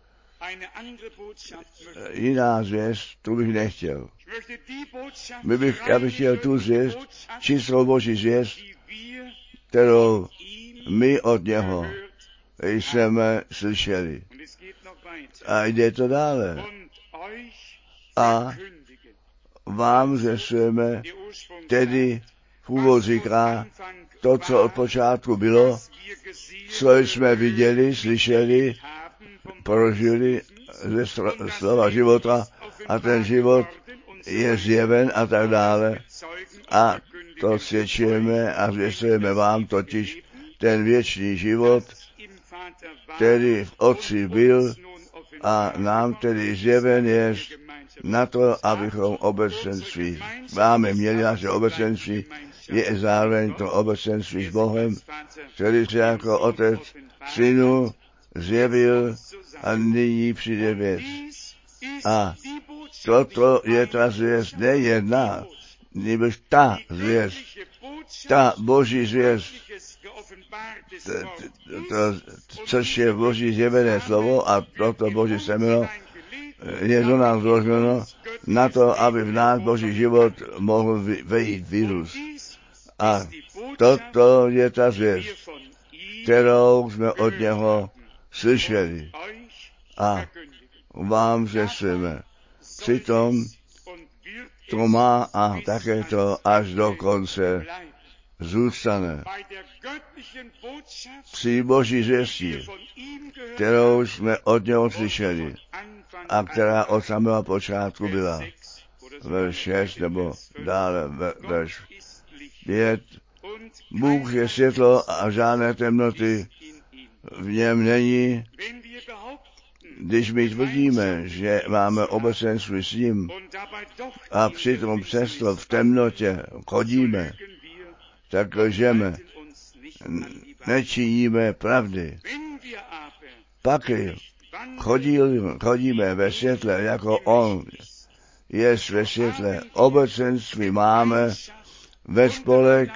Speaker 2: Jiná zvěst, tu bych nechtěl. My bych, já bych chtěl tu zvěst, čistou Boží zvěst, kterou my od něho jsme slyšeli. A jde to dále. A vám řešujeme, tedy původ říká, to, co od počátku bylo, co jsme viděli, slyšeli, prožili ze slova života a ten život je zjeven a tak dále. A to svědčujeme a zvěstujeme vám, totiž ten věčný život, který v Otci byl a nám tedy zjeven je na to, abychom obecenství máme měli. Naše obecenství je zároveň to obecenství s Bohem, který se jako Otec Synu zjevil a nyní přijde věc. A toto je ta zvěst, ne jedna, nebož ta zvěst, ta Boží zvěst, což je Boží zjevené slovo a toto Boží semeno je do nás vloženo na to, aby v nás Boží život mohl vejít vírus. A toto je ta zvěst, kterou jsme od něho slyšeli a vám řešíme. Přitom to má a také to až do konce zůstane. Při Boží zvěstí, kterou jsme od něho slyšeli a která od samého počátku byla. Verš šest nebo dále verš pět. Bůh je světlo a žádné temnoty v něm není. Když my tvrdíme, že máme obecenství s ním a přitom přesto v temnotě chodíme, tak lžeme, nečiníme pravdy. Pak chodí, chodíme ve světle, jako on je ve světle. Obecenství máme ve spolek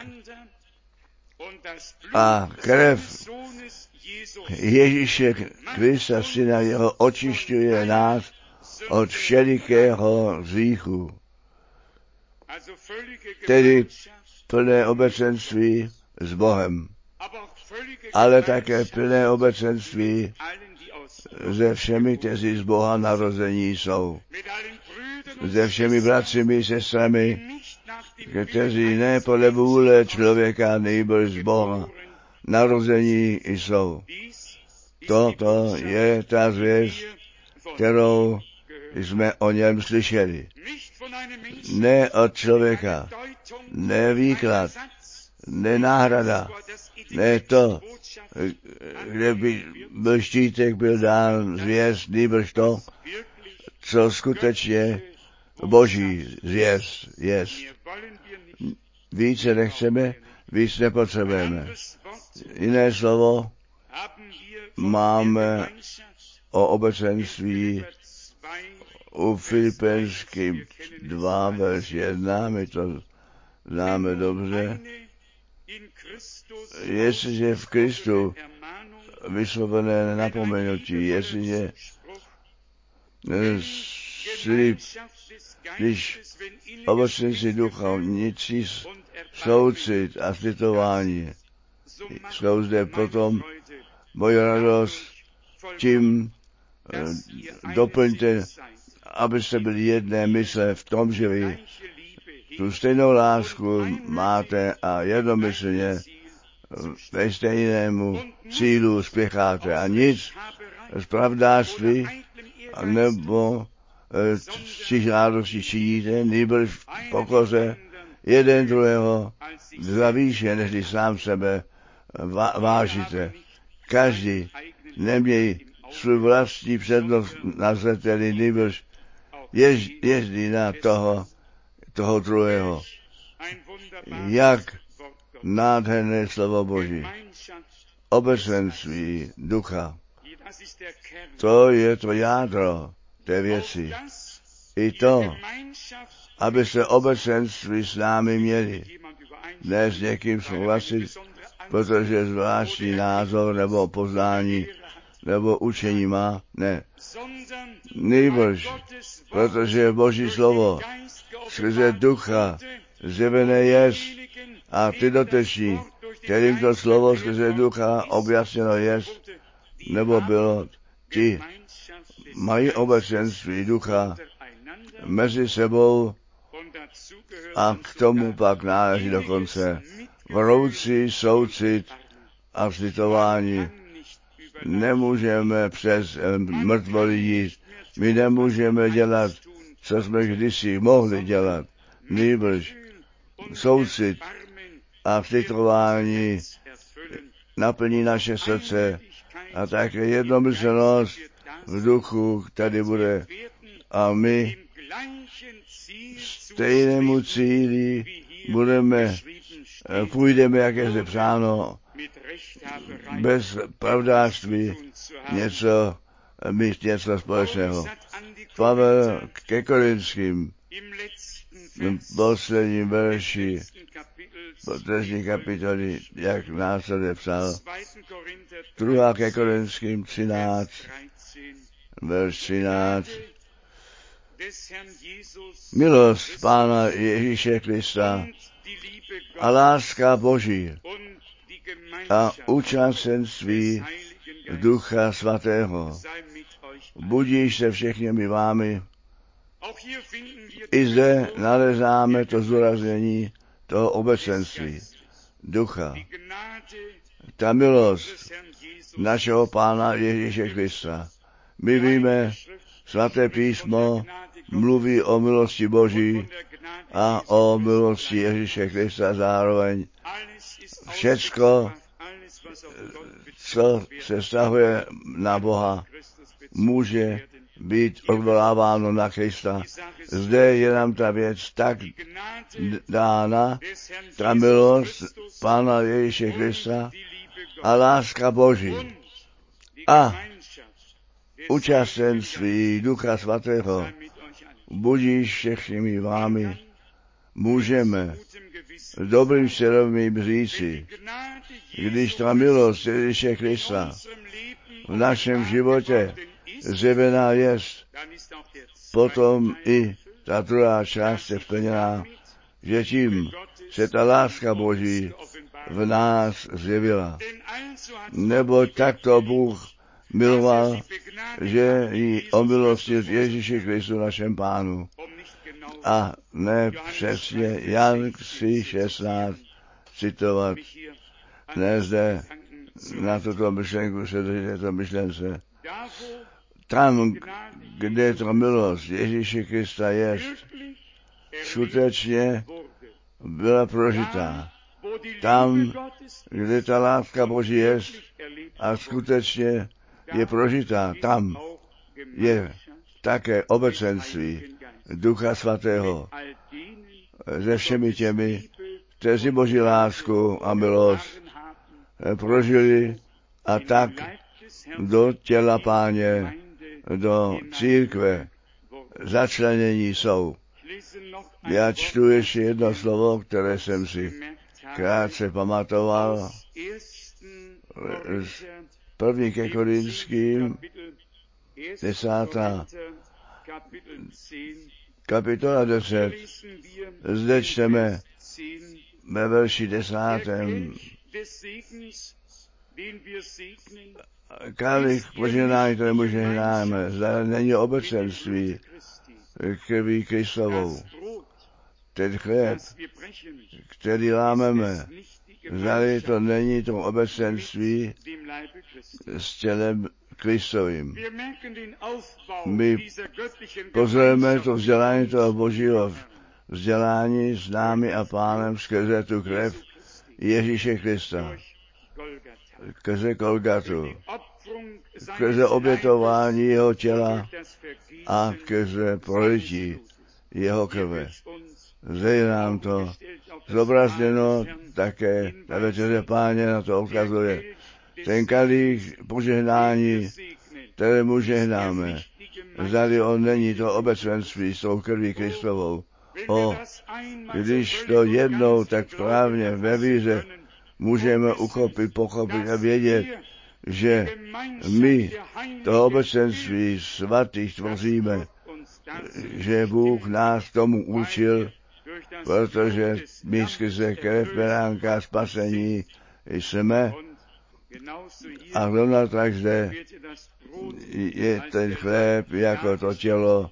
Speaker 2: a krev Ježíše Krista, Syna jeho, očišťuje nás od všelikého hříchu. Tedy plné obecenství s Bohem, ale také plné obecenství se všemi, kteří z Boha narození jsou. Se všemi bratřimi, sestrami, kteří ne podle vůle člověka, nýbrž z Boha narození jsou. Toto je ta zvěst, kterou jsme o něm slyšeli. Ne od člověka, ne výklad, ne náhrada, ne to, kde by byl štítek, byl dán zvěst, nýbrž to, co skutečně Boží zvěst jest. Více nechceme, víc nepotřebujeme. Jiné slovo máme o obecenství u Filipenským dva, verš jedna, my to známe dobře. Jestliže v Kristu vyslovené napomenutí, jestliže slib, když obecenství ducha, nicí soucit a slitování jsou zde, potom moje radost tím doplňte, abyste byli jedné mysle v tom, že vy tu stejnou lásku máte a jednomyslně ve stejnému cílu spěcháte a nic z pravdáctví nebo či žádosti činíte, nýbrž v pokoře jeden druhého za výše, než sám sebe vážíte. Každý neměj svůj vlastní přednost na zřeteli, nýbrž jež, jezdí na toho, toho druhého. Jak nádherné slovo Boží. Obecenství ducha. To je to jádro té věci. I to, aby se obecenství s námi měli. Ne s někým souhlasit, protože zvláštní názor nebo poznání nebo učení má. Ne. Nýbrž, protože Boží slovo skrze ducha zjevené jest a ty doteční, kterým to slovo skrze ducha objasněno jest, nebo bylo, ti mají obecenství ducha mezi sebou a k tomu pak náleží dokonce vroucí soucit a slitování. Nemůžeme přes mrtvoly jít. My nemůžeme dělat, co jsme kdysi mohli dělat. Nýbrž soucit a slitování naplní naše srdce a také jednomyslnost v duchu tady bude a my stejnému cíli budeme, půjdeme, jak je zde psáno, bez pravdáctví něco, mít něco společného. Pavel ke Korinským v posledním verši třetí kapitoly, jak následně psal, druhá ke Korinským třináct, verš třináct. Milost Pána Ježíše Krista a láska Boží a účastenství Ducha Svatého budíš se všechněmi vámi. I zde nalezáme to zdůraznění toho obecenství Ducha. Ta milost našeho Pána Ježíše Krista. My víme, svaté písmo mluví o milosti Boží a o milosti Ježíše Krista zároveň. Všecko, co se vztahuje na Boha, může být odvoláváno na Krista. Zde je nám ta věc tak dána, ta milost Pána Ježíše Krista a láska Boží a účastenství Ducha Svatého budíš všechny vámi. Můžeme dobrým svědomím říci, když ta milost Ježíše Krista v našem životě zjevená jest, potom i ta druhá část je splněná, že tím se ta láska Boží v nás zjevila. Nebo takto Bůh miloval, že ji omilostil Ježíši Kristu našem Pánu. A ne přesně Jan tři šestnáct citovat, ne zde na tuto myšlenku se drží to myšlence. Tam, kde ta milost Ježíše Krista je, skutečně byla prožitá. Tam, kde ta láska Boží je a skutečně je prožitá, tam je také obecenství Ducha Svatého se všemi těmi, kteří Boží lásku a milost prožili a tak do těla Páně, do církve začlenění jsou. Já čtu ještě jedno slovo, které jsem si krátce pamatoval z první ke Korinským, desátá kapitola deset. Zde čteme ve verši desátém. Kalich požehnání, které mu žehnáme, zda není obecenství krví Kristovou. Ten chléb, který lámeme, zdali to není to obecenství s tělem Kristovým. My pozorujeme to vzdělání toho božího vzdělání s námi a Pánem skrze tu krev Ježíše Krista, skrze Golgatu, skrze obětování jeho těla a skrze prolití jeho krve. Zde je nám to zobrazněno také na večeře Páně, na to ukazuje. Ten kalich požehnání, kterému žehnáme, zdali on není to obecenství s tou krví Kristovou. O, když to jednou tak správně ve víře můžeme uchopit, pochopit a vědět, že my to obecenství svatých tvoříme, že Bůh nás tomu učil, protože my skrze krev beránka spasení jsme a rovna tak zde je ten chléb jako to tělo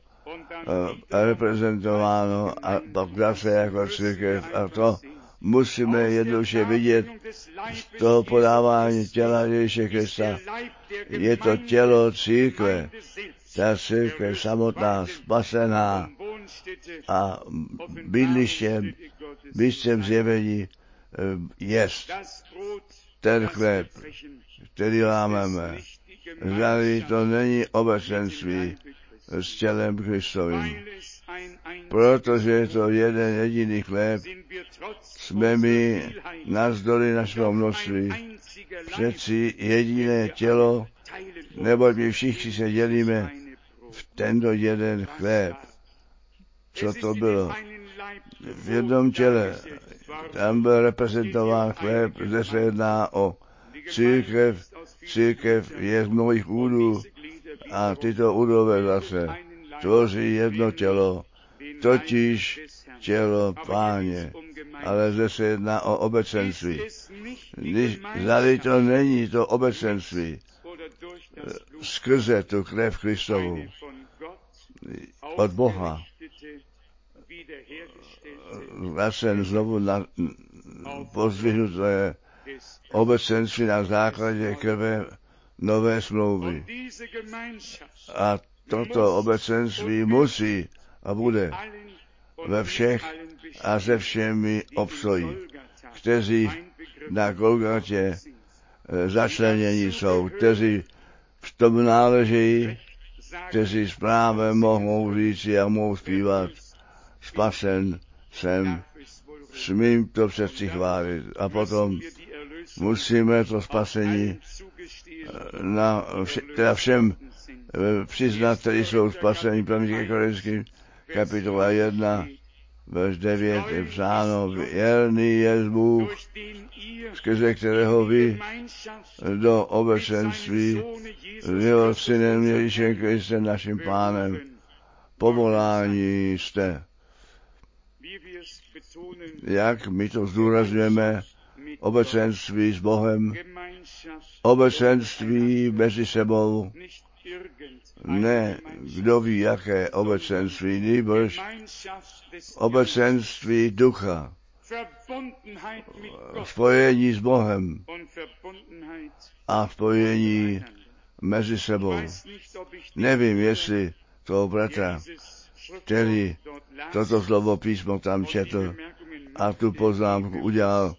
Speaker 2: reprezentováno a pak zase jako církev a to musíme jednoduše vidět z toho podávání těla Ježíše Krista. Je to tělo církve, ta církev samotná, spasená a bydlištěm, místem zjevení jest ten chléb, který lámeme. Zdali to není obecenství s tělem Kristovým. Protože je to jeden jediný chléb, jsme my navzdory našeho množství přeci jediné tělo, neboť my všichni se dělíme v tento jeden chléb. Co to bylo? V jednom těle. Tam byl reprezentován chléb, zde se jedná o církev. Církev je z mnohých údů a tyto údové zase tvoří jedno tělo, totiž tělo Páně. Ale zde se jedná o obecenství. Zdali to není to obecenství skrze tu krev Kristovu od Boha, vlastně znovu na, pozdvihnuté obecenství na základě krve nové smlouvy. A toto obecenství musí a bude ve všech a se všemi obstojí, kteří na Golgatě začlenění jsou, kteří v tom náležejí, kteří s právem mohou říci a mohou zpívat: spasen jsem, smím to přeci chválit. A potom musíme to spasení na, teda všem přiznat, kteří jsou spasení. První Korinským kapitola jedna, verš devět je psáno: věrný je Bůh, skrze kterého vy do obecenství s jeho synem Ježíšem Kristem, naším Pánem, povolání jste. Jak my to zdůrazňujeme, obecenství s Bohem, obecenství mezi sebou, ne kdo ví jaké obecenství, nýbrž obecenství ducha, spojení s Bohem a spojení mezi sebou. Nevím, jestli toho bratra, který toto slovo písmo tam četl a tu poznámku udělal,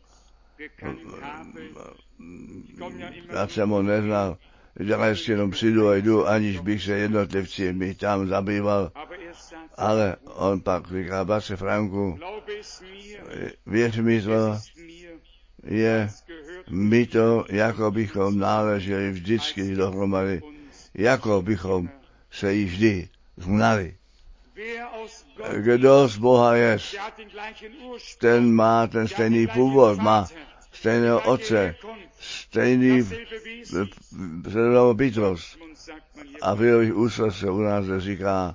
Speaker 2: já jsem ho neznal, dnes jenom přijdu a jdu, aniž bych se jednotlivci mi tam zabýval, ale on pak říká: Bratře Franku, věř mi to, je mi to, jako bychom náleželi vždycky dohromady, jako bychom se jí vždy znali. Kdo z Boha je, ten má ten stejný původ, má stejného otce, stejný stejnou bytost. A v jeho ústech se u nás říká: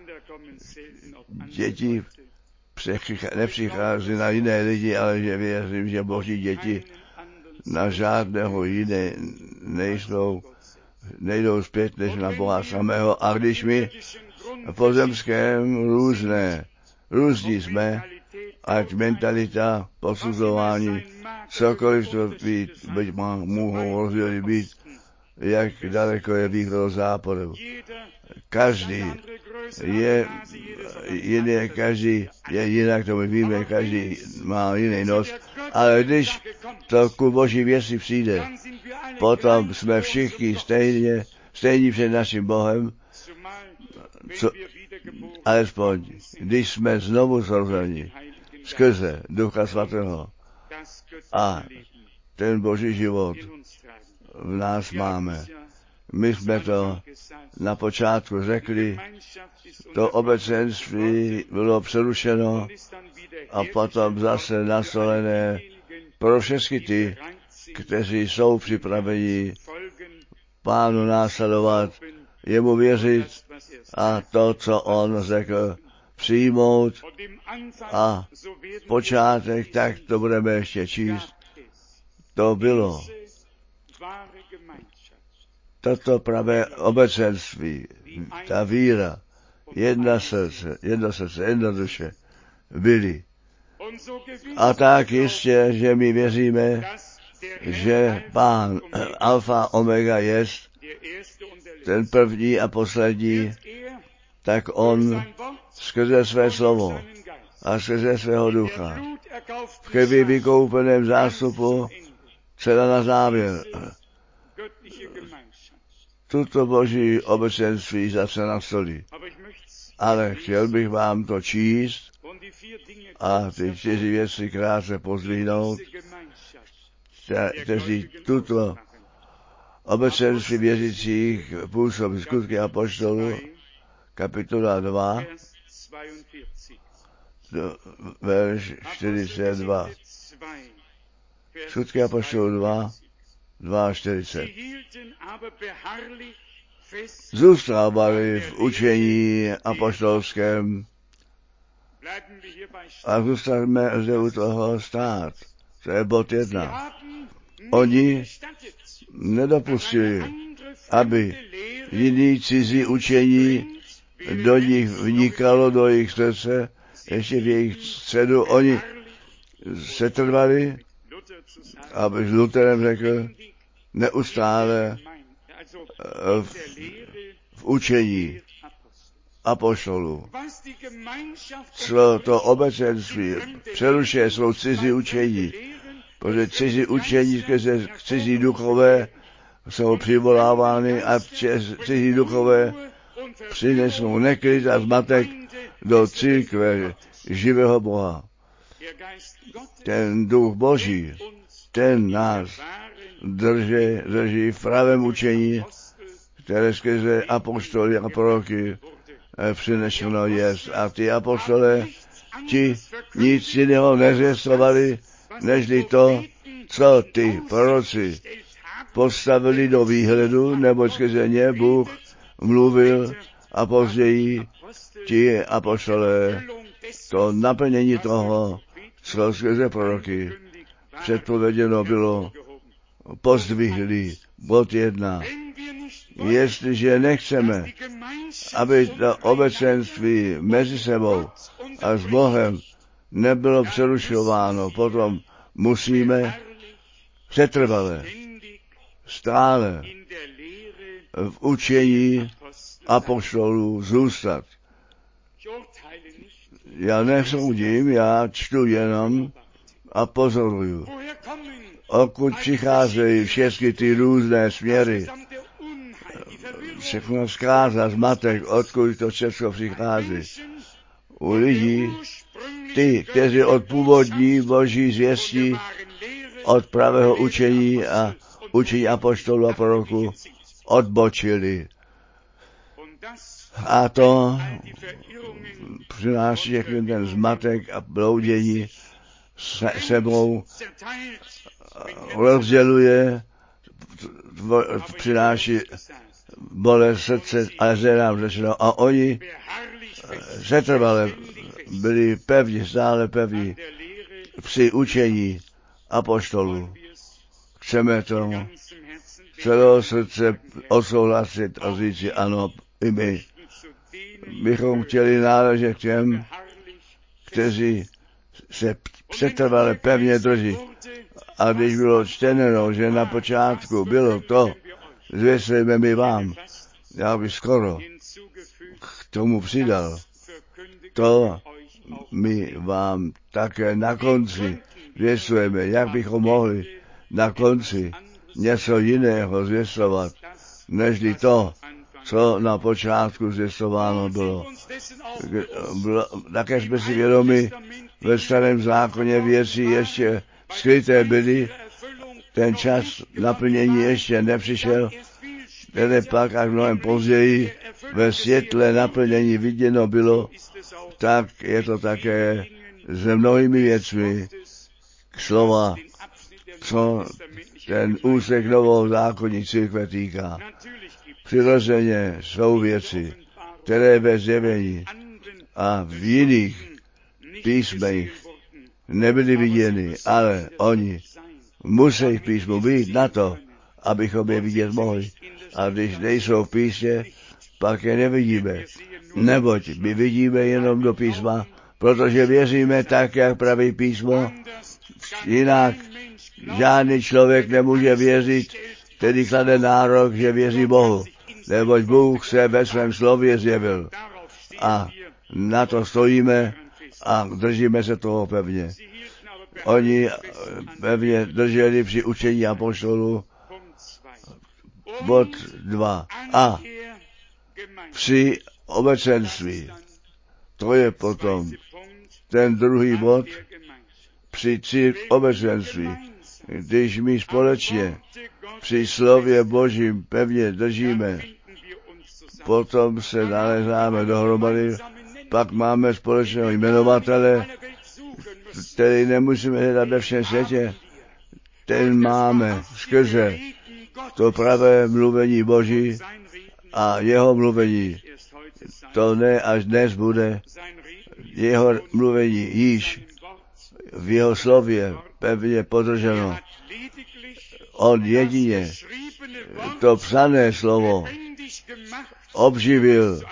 Speaker 2: děti nepřichází na jiné lidi, ale že věřím, že Boží děti na žádného jiné nejsou, nejdou zpět než na Boha samého. A když my pozemském různé, různí jsme, ať mentalita, posuzování, cokoliv to být, byť má, mohou rozdíly být, jak daleko je východ od západu. Každý je jiný, každý je jinak, to my víme, každý má jiný nos, ale když to ku Boží věci přijde, potom jsme všichni stejně, stejní před naším Bohem, co, alespoň, když jsme znovu zrození skrze Ducha Svatého a ten Boží život v nás máme. My jsme to na počátku řekli, to obecenství bylo přerušeno a potom zase nastolené pro všechny ty, kteří jsou připraveni Pánu následovat, jemu věřit a to, co on řekl, přijmout a počátek, tak to budeme ještě číst, to bylo toto pravé obecenství, ta víra, jedna srdce, jedno srdce, jedna duše, byli. A tak jistě, že my věříme, že Pán Alfa Omega jest ten první a poslední, tak on skrze své slovo a skrze svého ducha v krvi vykoupeném zástupu celá na závěr tuto Boží obecenství zase nastolí. Ale chtěl bych vám to číst a ty čtyři věci krátce pozdvihnout, kteří tuto obecenství věřících působí skutky apoštolů, kapitola dva, verš čtyřicet dva. Skutky apoštolů dva, dva čtyřicet. Zůstávali v učení apoštolském a zůstavíme zde u toho stát. To je bod jedna. Oni nedopustili, aby jiný cizí učení do nich vnikalo do jejich srdce, ještě v jejich středu. Oni se trvali, aby s Luterem řekl, neustále v, v učení apoštolů. Co to obecenství přerušuje svou cizí učení, protože cizí učení skrze cizí duchové jsou přivolávány a cizí duchové přinesou neklid a zmatek do církve živého Boha. Ten duch Boží, ten nás drží, drží v pravém učení, které skrze apoštoly a proroky přinešeno jest. A ty apostole, ti nic jiného nezvěstovali, nežli to, co ty proroci postavili do výhledu, nebo skrze ně Bůh mluvil a později ti apostole to naplnění toho, co skrze proroky předpověděno bylo, pozdvihli. Bod jedna. Jestliže nechceme, aby to obecenství mezi sebou a s Bohem nebylo přerušováno, potom musíme přetrvale, stále v učení apoštolů zůstat. Já nesoudím, já čtu jenom a pozoruju. Odkud přicházejí všechny ty různé směry, všechno zkáza, zmatek, odkud to všechno přichází. U lidí, ty, kteří od původní Boží zvěstí, od pravého učení a učení apoštolů a proroků odbočili. A to přináší ten zmatek a bloudění se sebou, rozděluje, přináší bolest srdce, ale zde nám řečeno. A oni setrvale byli pevní, stále pevní při učení apoštolů. chceme to celého srdce odsouhlasit a říci ano, i my bychom chtěli náležet těm, kteří se přetrvale pevně drží. A když bylo čteno, že na počátku bylo to, zvěstujeme my vám, já bych skoro k tomu přidal, to my vám také na konci zvěstujeme, jak bychom mohli na konci něco jiného zvěstovat, nežli to, co na počátku zvěstováno bylo. bylo. Také jsme si vědomi, ve starém zákoně věci ještě skryté byly, ten čas naplnění ještě nepřišel, tedy pak až mnohem později ve světle naplnění viděno bylo, tak je to také se mnohými věcmi slova, co ten úsek nového zákonní církve týká. Přirozeně jsou věci, které ve zjevení a v jiných písmech nebyly viděny, ale oni musí v písmu být na to, abychom je vidět mohli. A když nejsou v písmě, pak je nevidíme. Neboť my vidíme jenom do písma, protože věříme tak, jak praví písmo. Jinak žádný člověk nemůže věřit, tedy klade nárok, že věří Bohu. Neboť Bůh se ve svém slově zjevil. A na to stojíme a držíme se toho pevně. Oni pevně drželi při učení apoštolů bod dva. A při obecenství. To je potom ten druhý bod při círk obecenství. Když my společně při slově Božím pevně držíme, potom se nalezáme dohromady, pak máme společného jmenovatele, který nemusíme hledat ve všem světě. Ten máme skrze to pravé mluvení Boží a jeho mluvení. To ne až dnes bude. Jeho mluvení již v jeho slově pevně podrženo. On jedině to psané slovo obživil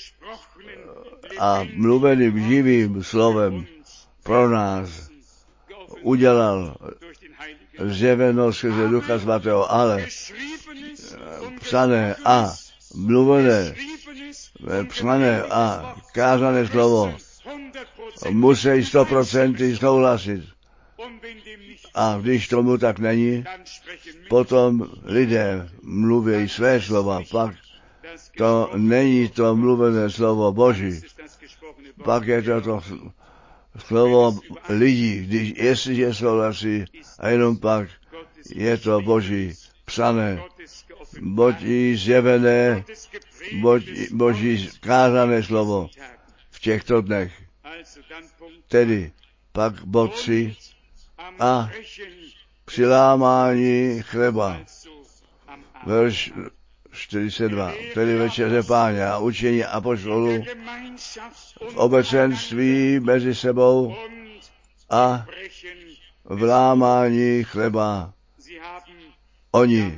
Speaker 2: a mluveným živým slovem pro nás udělal zjeveno skrze Ducha Svatého, ale psané a mluvené, psané a kázané slovo musí sto procent souhlasit. A když tomu tak není, potom lidé mluví své slova, pak to není to mluvené slovo Boží, pak je to to slovo lidí, když jestliže souhlasí, a jenom pak je to Boží psané, Boží zjevené, Boží, Boží kázané slovo v těchto dnech. Tedy pak bod tři a při lámání chleba, verš čtyřicet dva, tedy večeře Páně a učení apoštolů v obecenství mezi sebou a v lámání chleba. Oni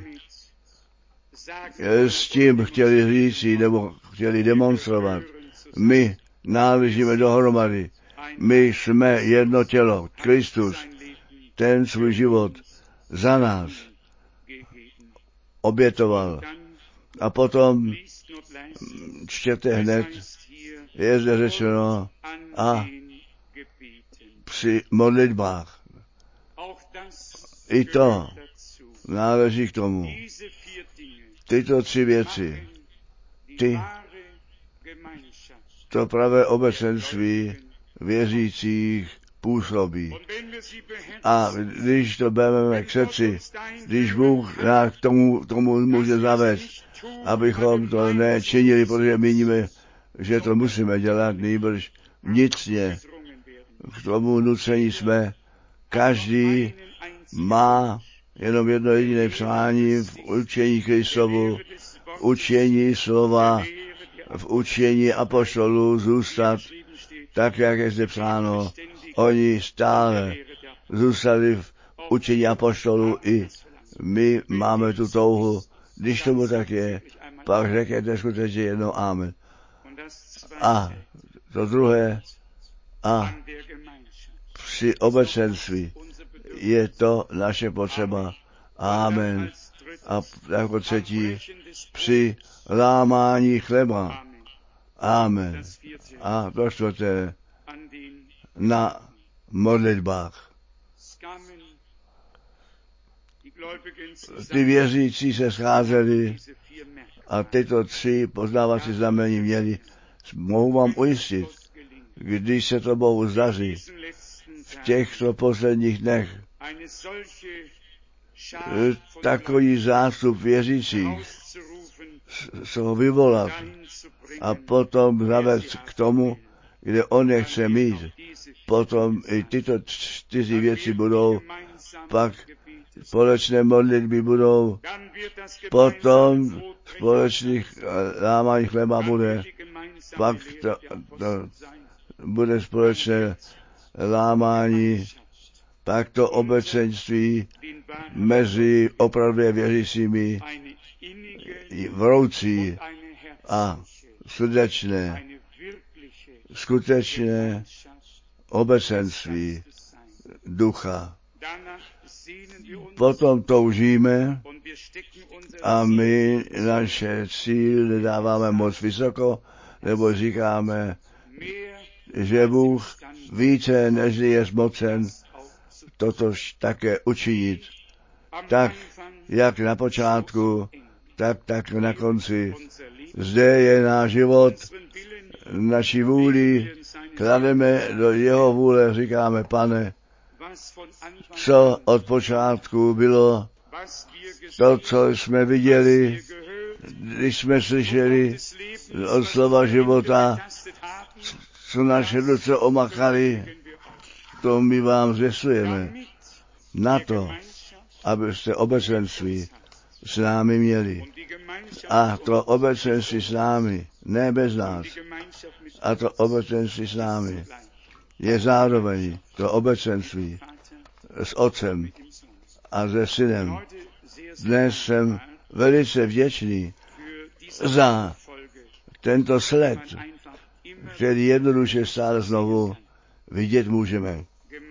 Speaker 2: s tím chtěli říci nebo chtěli demonstrovat. My náležíme dohromady. My jsme jedno tělo. Kristus, ten svůj život za nás obětoval. A potom čtěte hned, je zde řečeno, a při modlitbách. I to náleží k tomu. Tyto tři věci, ty, to pravé obecenství věřících působí. A když to bereme k srdci, když Bůh nás k tomu, tomu může zavést, abychom to nečinili, protože vidíme, že to musíme dělat, nýbrž vnitřně. K tomu nucení jsme. Každý má jenom jedno jediné přání v učení Kristovu, v učení slova, v učení apoštolů zůstat, tak, jak je zde psáno. Oni stále zůstali v učení apoštolů i My máme tu touhu, když tomu tak je, pak řekněte skutečně jednou amen. A to druhé, a při obecenství je to naše potřeba. Amen. A jako třetí, při lámání chleba. Amen. A to čtvrté, na modlitbách. Ty věřící se scházeli a tyto tři poznávací znamení měli. Mohu vám ujistit, když se to Bohu zdaří v těchto posledních dnech, takový zástup věřících se ho vyvolat a potom zavést k tomu, kde on je chce mít. Potom i tyto čtyři věci budou, pak společné modlitby budou, potom společných lámání chleba bude, pak to, to bude společné lámání, pak to obecenství mezi opravdu věřícími, vroucí a srdečné, skutečné obecenství ducha. Potom toužíme a my naše cíl dáváme moc vysoko, nebo říkáme, že Bůh více než je zmocen totož také učinit. Tak, jak na počátku, tak, tak na konci. Zde je náš život, naši vůli, klademe do jeho vůle, říkáme, Pane, co od počátku bylo, to, co jsme viděli, když jsme slyšeli od slova života, co naše ruce omachali, to my vám zvěstujeme. Na to, abyste obecenství s námi měli. A to obecenství s námi, ne bez nás, a to obecenství s námi je zároveň to obecenství s Otcem a se Synem. Dnes jsem velice vděčný za tento sled, který jednoduše stále znovu vidět můžeme.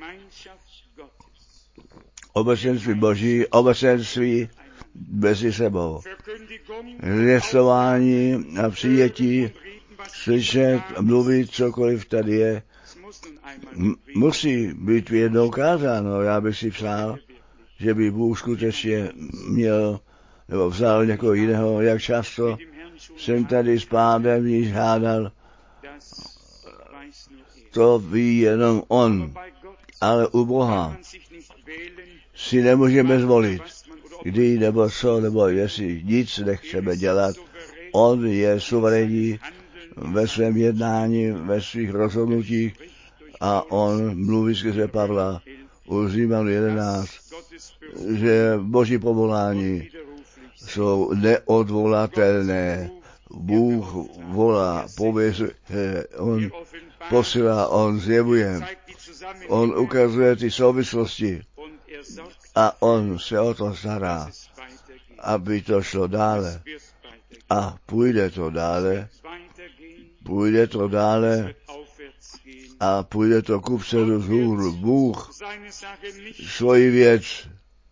Speaker 2: Obecenství Boží, obecenství mezi sebou. Zvěstování a přijetí, slyšet, mluvit, cokoliv tady je, m- musí být jednou kázáno. Já bych si přál, že by Bůh skutečně měl, nebo vzal někoho jiného, jak často jsem tady s Pánem již hádal, to ví jenom on, ale u Boha si nemůžeme zvolit, kdy nebo co, nebo jestli nic nechceme dělat. On je suverénní ve svém jednání, ve svých rozhodnutích a on mluví skrze Pavla u Římanů jedenáct, že Boží povolání jsou neodvolatelné. Bůh volá, pověřuje, on posílá, on zjevuje, on ukazuje ty souvislosti a on se o to stará, aby to šlo dále. A půjde to dále, půjde to dále a půjde to kupředu vzhůru. Bůh svoji věc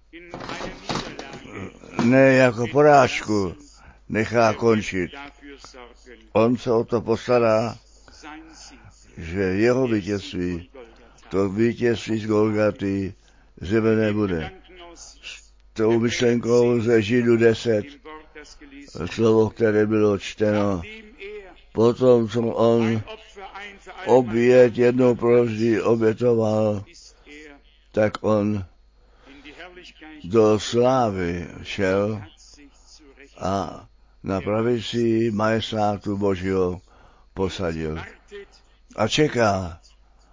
Speaker 2: ne jako porážku nechá končit. On se o to postará, že jeho vítězství, to vítězství z Golgaty, zjevené bude. S tou myšlenkou ze Židů deset, slovo, které bylo čteno, potom, co on oběť jednou provždy obětoval, tak on do slávy šel a na pravici majestátu Božího posadil. A čeká,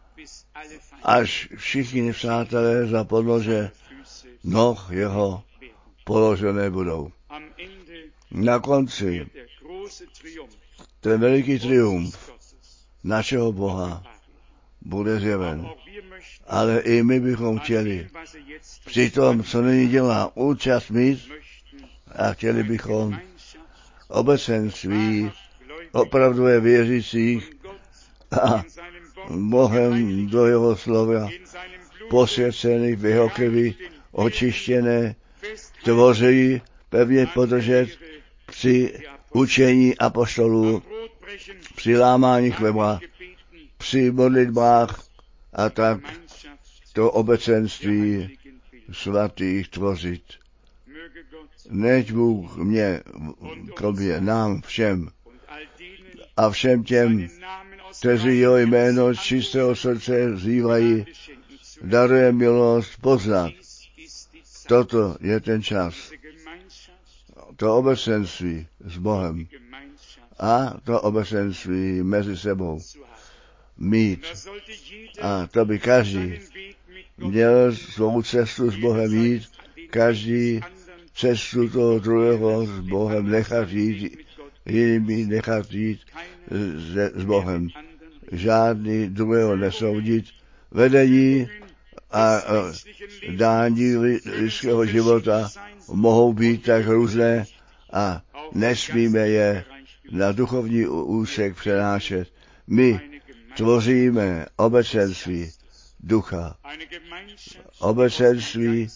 Speaker 2: až všichni nepřátelé za podnože noh jeho položené budou. Na konci ten veliký triumf našeho Boha bude zjeven. Ale i my bychom chtěli při tom, co nyní dělá, účast mít a chtěli bychom obecenství opravdové věřících a Bohem do jeho slova posvěcených v jeho krvi očištěné tvoří pevně podržet při učení apoštolů, při lámání chleba, při modlitbách a tak to obecenství svatých tvořit. Neď Bůh mě, tobě, nám všem a všem těm, kteří jeho jméno z čistého srdce vzývají, daruje milost poznat. Toto je ten čas. To obecenství s Bohem a to obecenství mezi sebou mít. A to by každý měl svou cestu s Bohem jít, každý cestu toho druhého s Bohem nechat jít, jinými nechat jít s Bohem. Žádný druhého nesoudit. Vedení a dání lidského života mohou být tak různé a nesmíme je na duchovní úsek přenášet. My tvoříme obecenství ducha, obecenství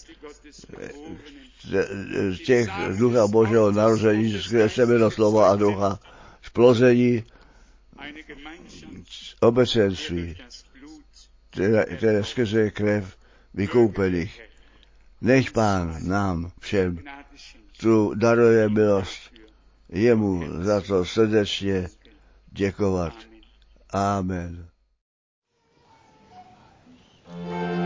Speaker 2: těch ducha Božího narození, skrze semeno slova a ducha, splození, obecenství, které, které skrze krev vykoupených. Nech Pán nám všem tu daruje milost, jemu za to srdečně děkovat. Amen.